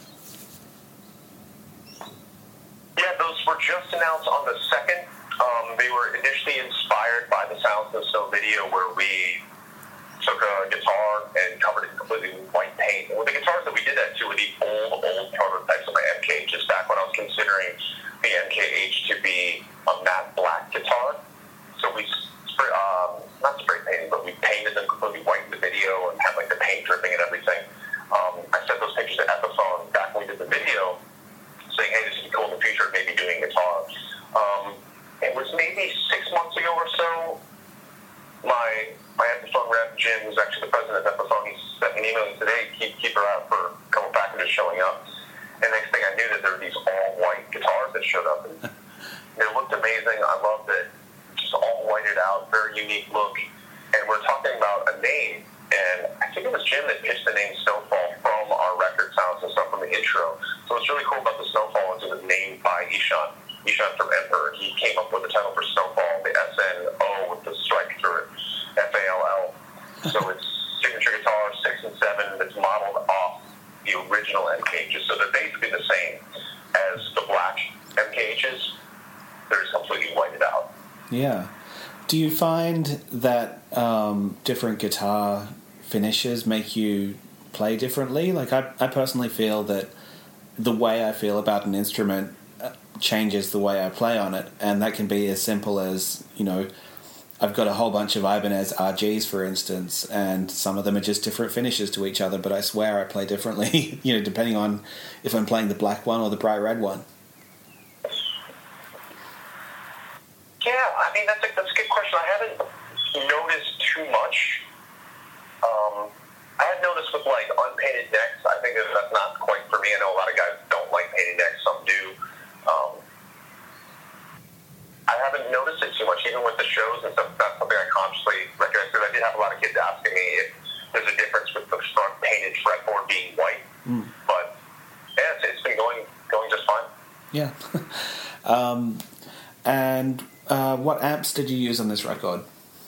Yeah, those were just announced on the 2nd. They were initially inspired by the Sounds of Snow video, where we took a guitar and covered it completely with white paint. And with the guitars that we did that to were the old prototypes of my MK, just back when I was considering the MKH to be a matte black guitar. So we not spray painted, but we painted them completely white in the video and had like the paint dripping and everything. I sent those pictures to Epiphone back when we did the video, saying, "Hey, this would be cool in the future, maybe doing guitar." It was maybe 6 months ago or so. My Epiphone rep, Jim, who's actually the president of Epiphone, he sent me an email and said, "Hey, keep her out for a couple packages showing up." And next thing I knew that there were these all-white guitars that showed up. And they looked amazing. I loved it. Just all whited out, very unique look. And we're talking about a name, and I think it was Jim that pitched the name Snowfall from our record sounds and stuff from the intro. So what's really cool about the Snowfall is it was named by Ishan from Emperor. He came up with the title for Snowfall, the SNO with the strike through it, FALL. So it's signature guitar 6 and 7 that's modeled off the original MKHs. So they're basically the same as the black MKHs. They're just completely whited out. Yeah. Do you find that different guitar finishes make you play differently? Like, I personally feel that the way I feel about an instrument changes the way I play on it, and that can be as simple as, I've got a whole bunch of Ibanez RGs, for instance, and some of them are just different finishes to each other, but I swear I play differently, depending on if I'm playing the black one or the bright red one. Yeah, I mean, that's a good question. I haven't noticed too much. I had painted necks. I think that's not quite for me. I know a lot of guys don't like painted necks. Some do. I haven't noticed it too much, even with the shows and stuff. That's something I consciously recognize, because I did have a lot of kids asking me if there's a difference with the front painted fretboard being white. But yeah, it's been going just fine. Yeah. And what amps did you use on this record?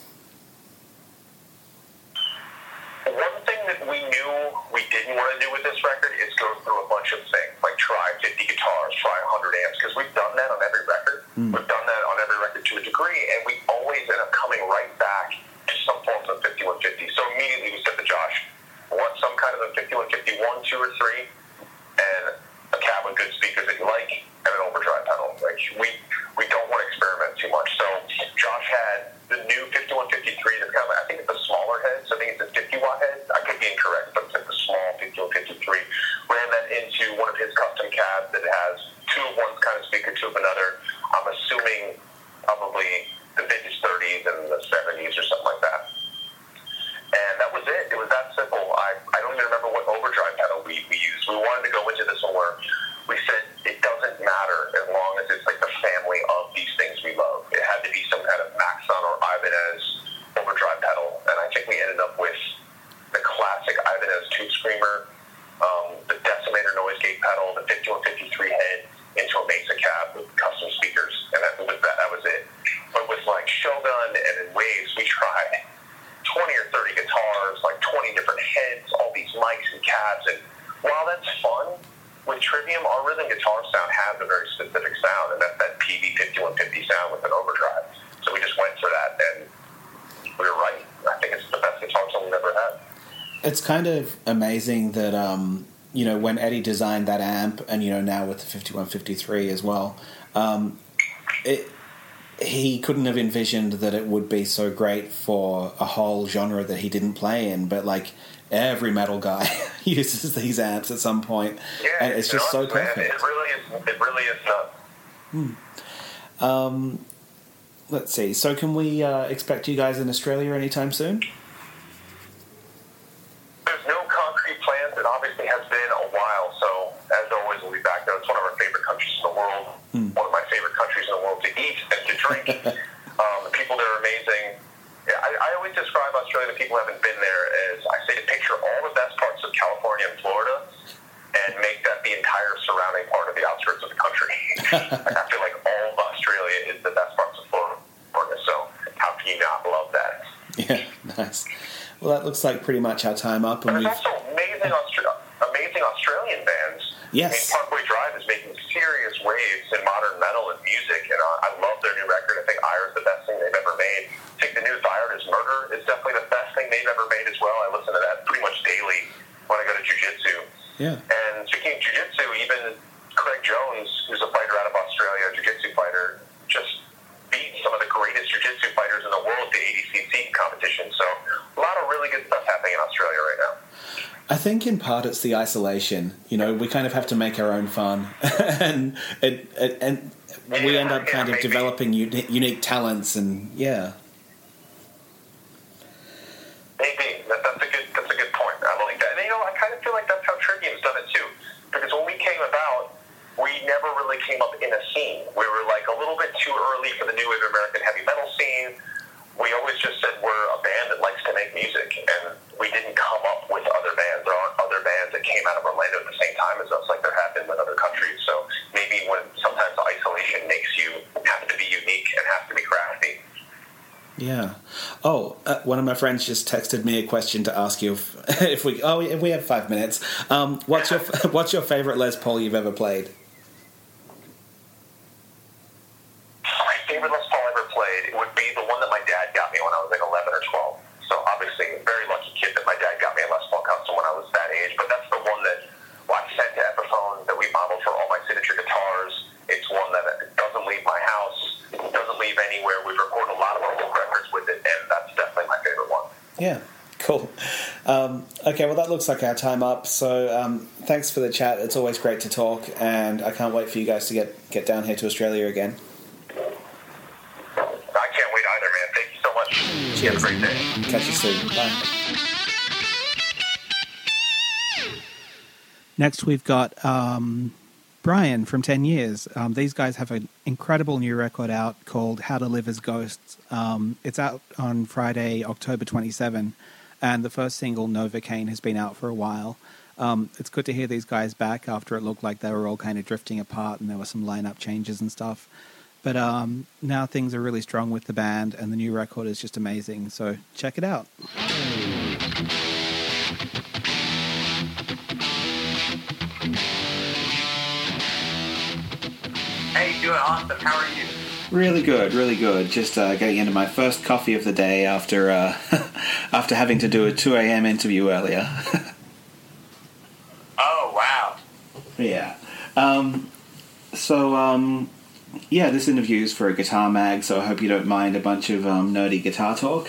One thing that we knew we didn't want to do with this record is go through a bunch of things, like try 50 guitars, try 100 amps, because we've done that on every record. We've done that on every record to a degree, and we always end up coming right back to some forms of 5150. So immediately we said to Josh, want some kind of a 5151, 2 or 3, and a cab with good speakers that you like, and an overdrive pedal. Like, we don't want to experiment too much. So Josh had the new 5153, that's kind of, I think it's a smaller head, so I think it's a 50-watt head. I could be incorrect, but it's like the small 5153. Ran that into one of his custom cabs that has 2 of one kind of speaker, 2 of another. I'm assuming probably the vintage 30s and the 70s or something like that. And that was it. It was that simple. I don't even remember what overdrive pedal we used. We wanted to go into this one where we said it doesn't matter as long as it's like the family of these things we love. It had to be some kind of Maxon or Ibanez overdrive pedal. And I think we ended up with the classic Ibanez Tube Screamer, the Decimator noise gate pedal, the 5153 head into a Mesa cab with custom speakers. And that was it. But with like Shogun and in Waves, we tried 20 or 30 guitars, like 20 different heads, all these mics and cabs. And while that's fun, with Trivium, our rhythm guitar sound has a very specific sound, and that's that PV 5150 sound with an overdrive. So we just went for that, and we were right. I think it's the best guitar sound we've ever had. It's kind of amazing that, when Eddie designed that amp, and, now with the 5153 as well, he couldn't have envisioned that it would be so great for a whole genre that he didn't play in, but like every metal guy uses these amps at some point, and it's just so perfect. Man, it really is nuts. Let's see. So, can we expect you guys in Australia anytime soon? There's no concrete plans. It obviously has been a while. So, as always, we'll be back there. It's one of our favorite countries in the world. One of my favorite countries in the world to eat and to drink. The people there are amazing. Yeah, I always describe Australia to people who haven't been there as, I say, to picture all the best parts of California and Florida and make that the entire surrounding part of the outskirts of the country. Like, I feel like all of Australia is the best parts of Florida. So how can you not love that? Yeah, nice. Well, that looks like pretty much our time up. And there's also amazing Australian bands. Yes. I mean, Parkway Drive is making serious waves in modern metal and music, and I love their new record. I think Ire is the best thing they've ever made. I think the new Thyroid is Murder is definitely the best thing they've ever made as well. I listen to that pretty much daily when I go to jiu-jitsu. Yeah. And speaking of jiu-jitsu, even Craig Jones, who's a fighter out of Australia, a jiu-jitsu fighter, just beat some of the greatest jiu-jitsu fighters in the world at the ADCC competition. So a lot of really good stuff happening in Australia right now. I think in part it's the isolation. We kind of have to make our own fun, and we end up kind of developing unique talents, and yeah. Maybe that's a good point. I like that, and I kind of feel like that's how Trivium's done it too. Because when we came about, we never really came up in a scene. We were like a little bit too early for the new wave American heavy metal scene. We always just said we're a band that likes to make music, and we didn't come up with other bands. There aren't other bands that came out of Orlando at the same time as us, like there have been with other countries. So maybe when sometimes the isolation makes you have to be unique and have to be crafty. Yeah. Oh, one of my friends just texted me a question to ask you if we have 5 minutes. What's your favorite Les Paul you've ever played? My favorite Les Paul I ever played would be the one that my dad got me when I was like 11 or 12. So obviously, a very lucky kid that my dad got me a Les Paul custom when I was that age. But that's the one that I sent to Epiphone, that we modeled for all my signature guitars. It's one that doesn't leave my house, doesn't leave anywhere. We've recorded a lot of our old records with it, and that's definitely my favorite one. Yeah, cool. Okay, well, that looks like our time up. So thanks for the chat. It's always great to talk, and I can't wait for you guys to get down here to Australia again. I can't wait either, man. Thank you so much. Cheers. Have a great day. Catch you soon. Bye. Next, we've got Brian from 10 Years. These guys have an incredible new record out called How to Live as Ghosts. It's out on Friday, October 27, and the first single, Novocaine, has been out for a while. It's good to hear these guys back after it looked like they were all kind of drifting apart and there were some lineup changes and stuff. But now things are really strong with the band, and the new record is just amazing. So check it out. Hey, doing awesome. How are you? Really good, really good. Just getting into my first coffee of the day after after having to do a 2 a.m. interview earlier. Oh, wow. Yeah. Yeah, this interview is for a guitar mag, so I hope you don't mind a bunch of nerdy guitar talk.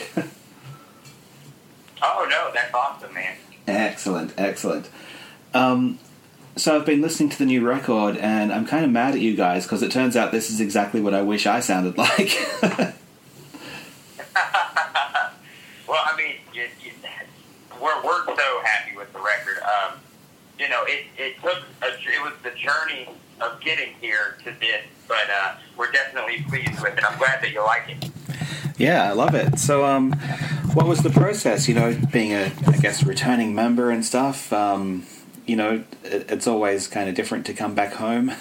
Oh, no, that's awesome, man. Excellent, excellent. So I've been listening to the new record, and I'm kind of mad at you guys, because it turns out this is exactly what I wish I sounded like. Well, I mean, we're so happy with the record. It was the journey of getting here to this, but we're definitely pleased with it. I'm glad that you like it. Yeah, I love it. So, what was the process? Being a returning member and stuff. It's always kind of different to come back home.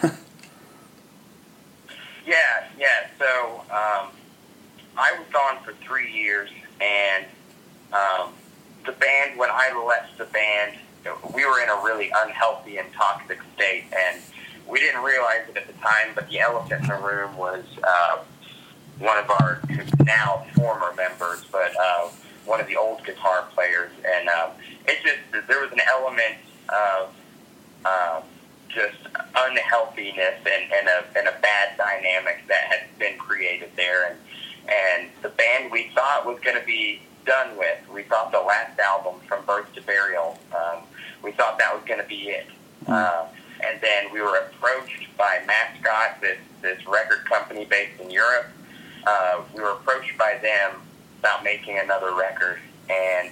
Yeah. So, I was gone for 3 years, and the band, when I left the band, we were in a really unhealthy and toxic state, and we didn't realize it at the time, but the elephant in the room was one of our now former members, but one of the old guitar players, and there was an element of just unhealthiness and a bad dynamic that had been created there, and the band we thought was going to be done with. We thought the last album, From Birth to Burial, we thought that was going to be it. And then we were approached by Mascot, this record company based in Europe. We were approached by them about making another record, and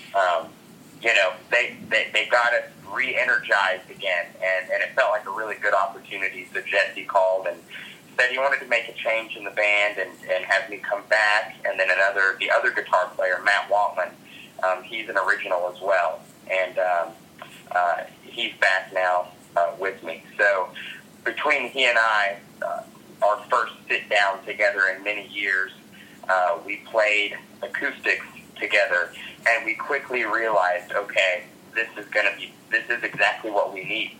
they got us re-energized again, and it felt like a really good opportunity. So Jesse called and said he wanted to make a change in the band and have me come back, and then the other guitar player, Matt Waltman, he's an original as well, and he's back now with me. So between he and I, our first sit down together in many years, we played acoustics together, and we quickly realized, okay, this is exactly what we need,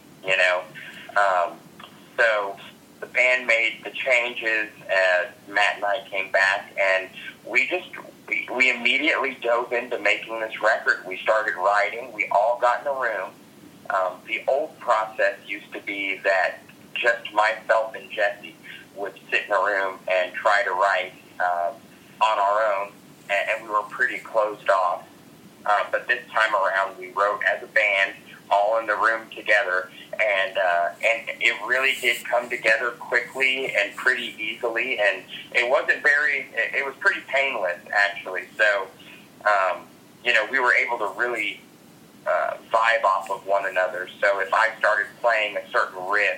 So the band made the changes as Matt and I came back, and we immediately dove into making this record. We started writing. We all got in a room. The old process used to be that just myself and Jesse would sit in a room and try to write on our own, and we were pretty closed off. But this time around, we wrote as a band, all in the room together, and it really did come together quickly and pretty easily, and it was pretty painless, actually. So, we were able to really vibe off of one another. So if I started playing a certain riff,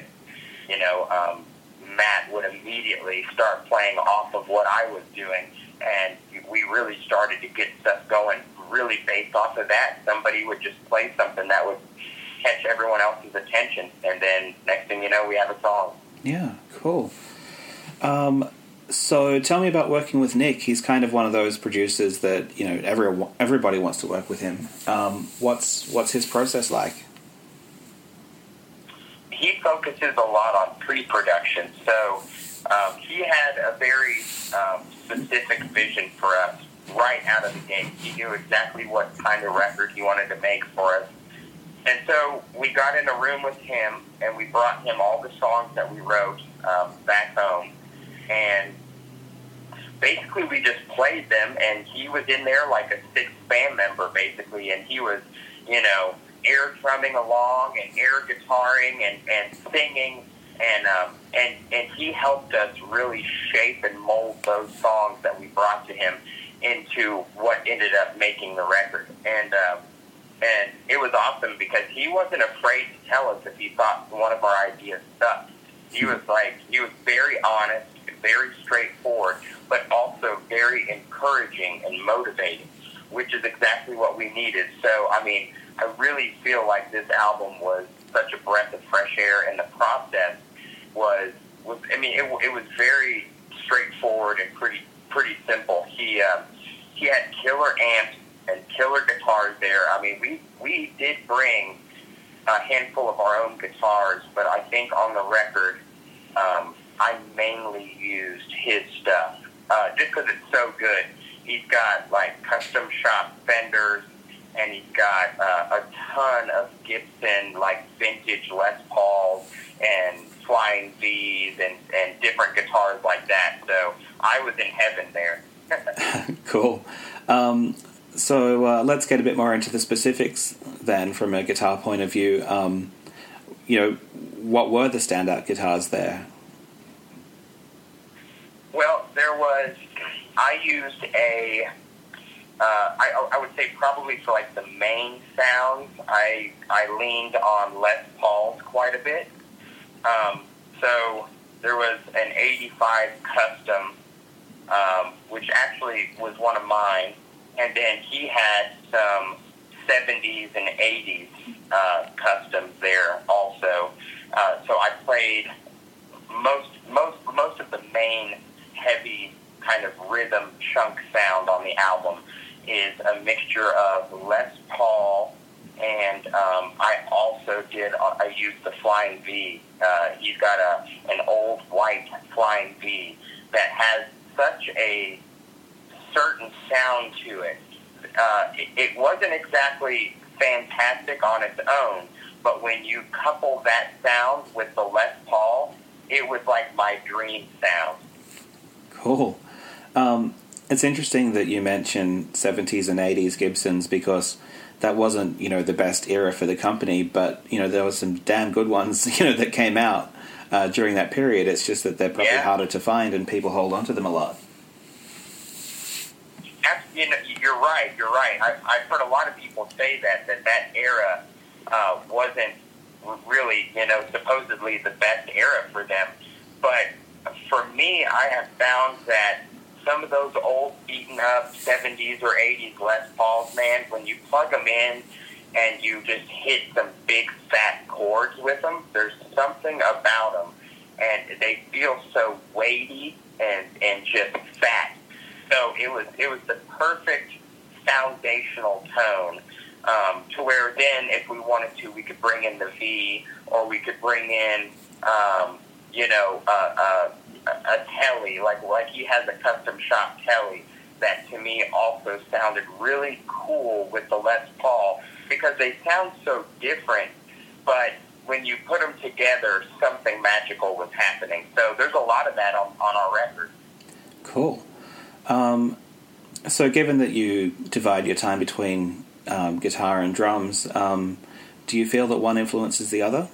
Matt would immediately start playing off of what I was doing, and we really started to get stuff going really based off of that. Somebody would just play something that would catch everyone else's attention, and then next thing you know, we have a song. Yeah, cool. So tell me about working with Nick. He's kind of one of those producers that, everybody wants to work with him. What's his process like? He focuses a lot on pre-production, so he had a very specific vision for us right out of the gate. He knew exactly what kind of record he wanted to make for us. And so we got in a room with him, and we brought him all the songs that we wrote back home. And basically we just played them, and he was in there like a sixth band member, basically, and he was, air drumming along and air guitaring and singing, and he helped us really shape and mold those songs that we brought to him into what ended up making the record. And And it was awesome because he wasn't afraid to tell us if he thought one of our ideas sucked. He was very honest, very straightforward, but also very encouraging and motivating, which is exactly what we needed. So, I mean, I really feel like this album was such a breath of fresh air, and the process was it was very straightforward and pretty simple. He had killer amps and killer guitars there. I mean, we did bring a handful of our own guitars, but I think on the record, I mainly used his stuff just because it's so good. He's got like custom shop Fenders, and he's got a ton of Gibson like vintage Les Pauls and Flying V's and different guitars like that. So I was in heaven there. Cool. So let's get a bit more into the specifics then from a guitar point of view. What were the standout guitars there? Well, I used I would say probably for like the main sounds, I leaned on Les Pauls quite a bit. So there was an 85 Custom, which actually was one of mine, and then he had some 70s and 80s customs there also. So I played most of the main heavy kind of rhythm chunk sound on the album is a mixture of Les Paul, and I used the Flying V. He's got an old white Flying V that has such a certain sound to it. It wasn't exactly fantastic on its own, but when you couple that sound with the Les Paul, it was like my dream sound. Cool. It's interesting that you mentioned 70s and 80s Gibsons, because that wasn't, the best era for the company, but, there was some damn good ones, that came out during that period. It's just that they're probably harder to find, and people hold on to them a lot. You're right. I've heard a lot of people say that era wasn't really, supposedly the best era for them. But for me, I have found that some of those old beaten up 70s or 80s Les Pauls, man, when you plug them in and you just hit some big fat chords with them, there's something about them, and they feel so weighty and just fat. So it was the perfect foundational tone, to where then if we wanted to, we could bring in the V, or we could bring in, a Telly, like he has a custom shop Telly that to me also sounded really cool with the Les Paul, because they sound so different, but when you put them together, something magical was happening. So there's a lot of that on our record. Cool. So given that you divide your time between guitar and drums, do you feel that one influences the other?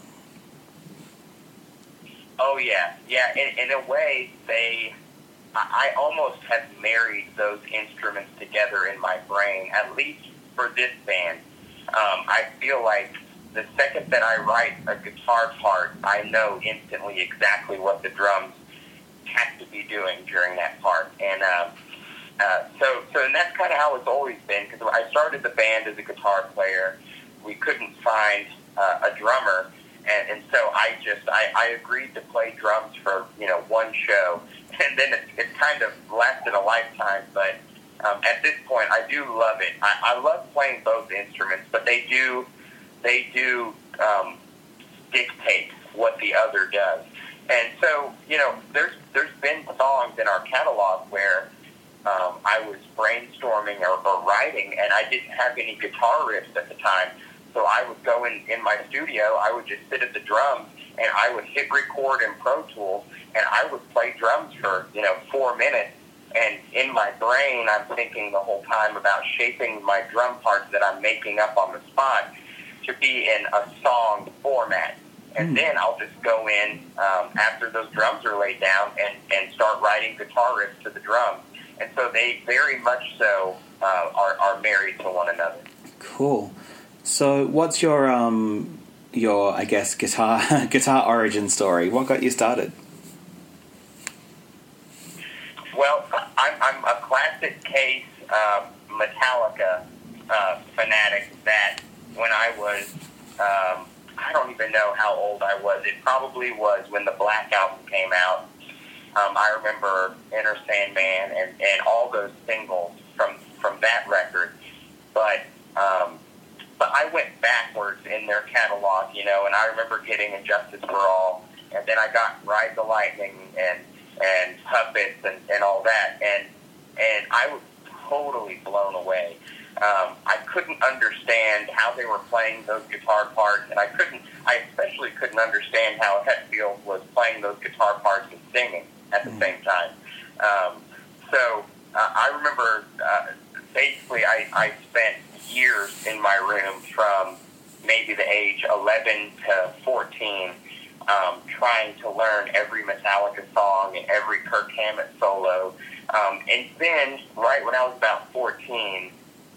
Oh, yeah. Yeah, in a way, I almost have married those instruments together in my brain, at least for this band. I feel like the second that I write a guitar part, I know instantly exactly what the drums have to be doing during that part. And and that's kind of how it's always been, because I started the band as a guitar player. We couldn't find a drummer. And so I agreed to play drums for, one show. And then it kind of lasted a lifetime. But at this point, I do love it. I love playing both instruments, but they do dictate what the other does. And so, there's been songs in our catalog where I was brainstorming or writing, and I didn't have any guitar riffs at the time. So I would go in my studio, I would just sit at the drums, and I would hit record in Pro Tools, and I would play drums for, 4 minutes. And in my brain, I'm thinking the whole time about shaping my drum parts that I'm making up on the spot to be in a song format. And then I'll just go in after those drums are laid down and start writing guitar riffs to the drums. And so they very much so are married to one another. Cool. So, what's your I guess guitar origin story? What got you started? Well, I'm a classic case Metallica fanatic. That when I was I don't even know how old I was. It probably was when the Black Album came out. I remember Enter Sandman and all those singles from that record. But I went backwards in their catalog, and I remember getting Injustice for All, and then I got Ride the Lightning and Puppets and all that, and I was totally blown away. I couldn't understand how they were playing those guitar parts, and I especially couldn't understand how Hetfield was playing those guitar parts and singing at the same time. So I remember basically I spent years in my room from maybe the age 11 to 14 trying to learn every Metallica song and every Kirk Hammett solo. And then, right when I was about 14,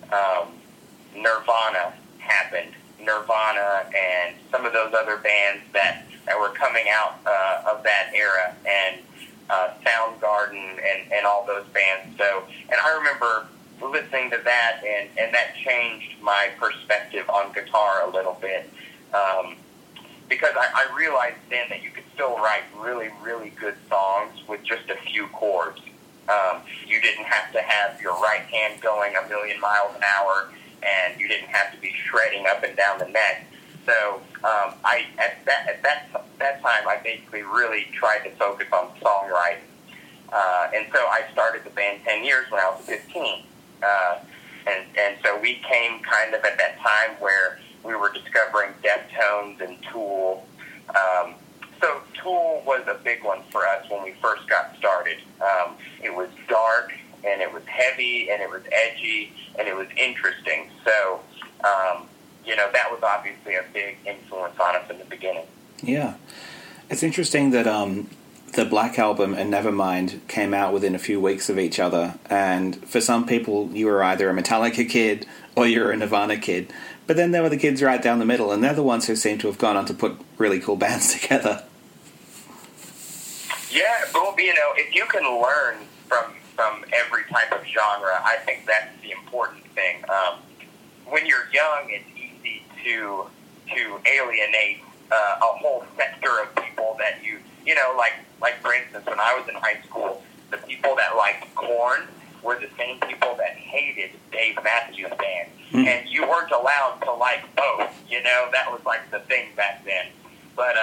Nirvana happened. Nirvana and some of those other bands that were coming out of that era, and Soundgarden and all those bands. So, and I remember listening to that, and that changed my perspective on guitar a little bit. Because I realized then that you could still write really, really good songs with just a few chords. You didn't have to have your right hand going a million miles an hour, and you didn't have to be shredding up and down the neck. So at that time, I basically really tried to focus on songwriting. And so I started the band 10 years when I was 15. And so we came kind of at that time where we were discovering Deftones and Tool. So Tool was a big one for us when we first got started. It was dark, and it was heavy, and it was edgy, and it was interesting. So, that was obviously a big influence on us in the beginning. Yeah. It's interesting that the Black Album and Nevermind came out within a few weeks of each other, and for some people you were either a Metallica kid or you were a Nirvana kid, but then there were the kids right down the middle, and they're the ones who seem to have gone on to put really cool bands together. Yeah, well, if you can learn from every type of genre, I think that's the important thing. When you're young, it's easy to alienate a whole sector of people that like for instance, when I was in high school, the people that liked Korn were the same people that hated Dave Matthews Band. And you weren't allowed to like both, that was like the thing back then. But,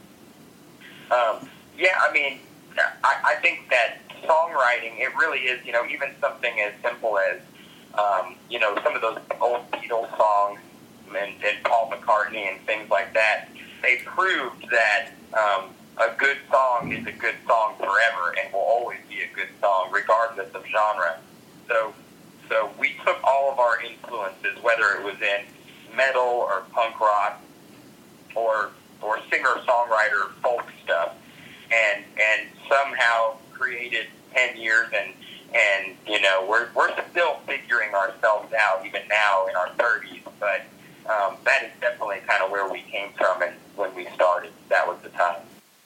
I think that songwriting, it really is, even something as simple as, some of those old Beatles songs and Paul McCartney and things like that, they proved that a good song is a good song forever and will always be a good song regardless of genre. So we took all of our influences, whether it was in metal or punk rock or singer-songwriter folk stuff, and somehow created 10 years and we're still figuring ourselves out even now in our 30s, but that is definitely kind of where we came from, and when we started, that was the time.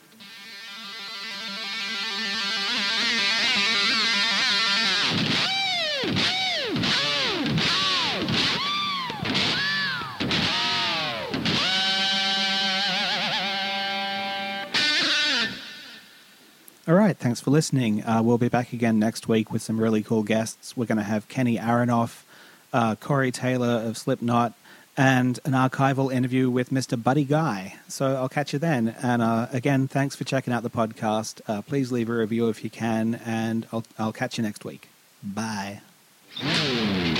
All right, thanks for listening. We'll be back again next week with some really cool guests. We're going to have Kenny Aronoff, Corey Taylor of Slipknot, and an archival interview with Mr. Buddy Guy. So I'll catch you then. And again, thanks for checking out the podcast. Please leave a review if you can, and I'll catch you next week. Bye.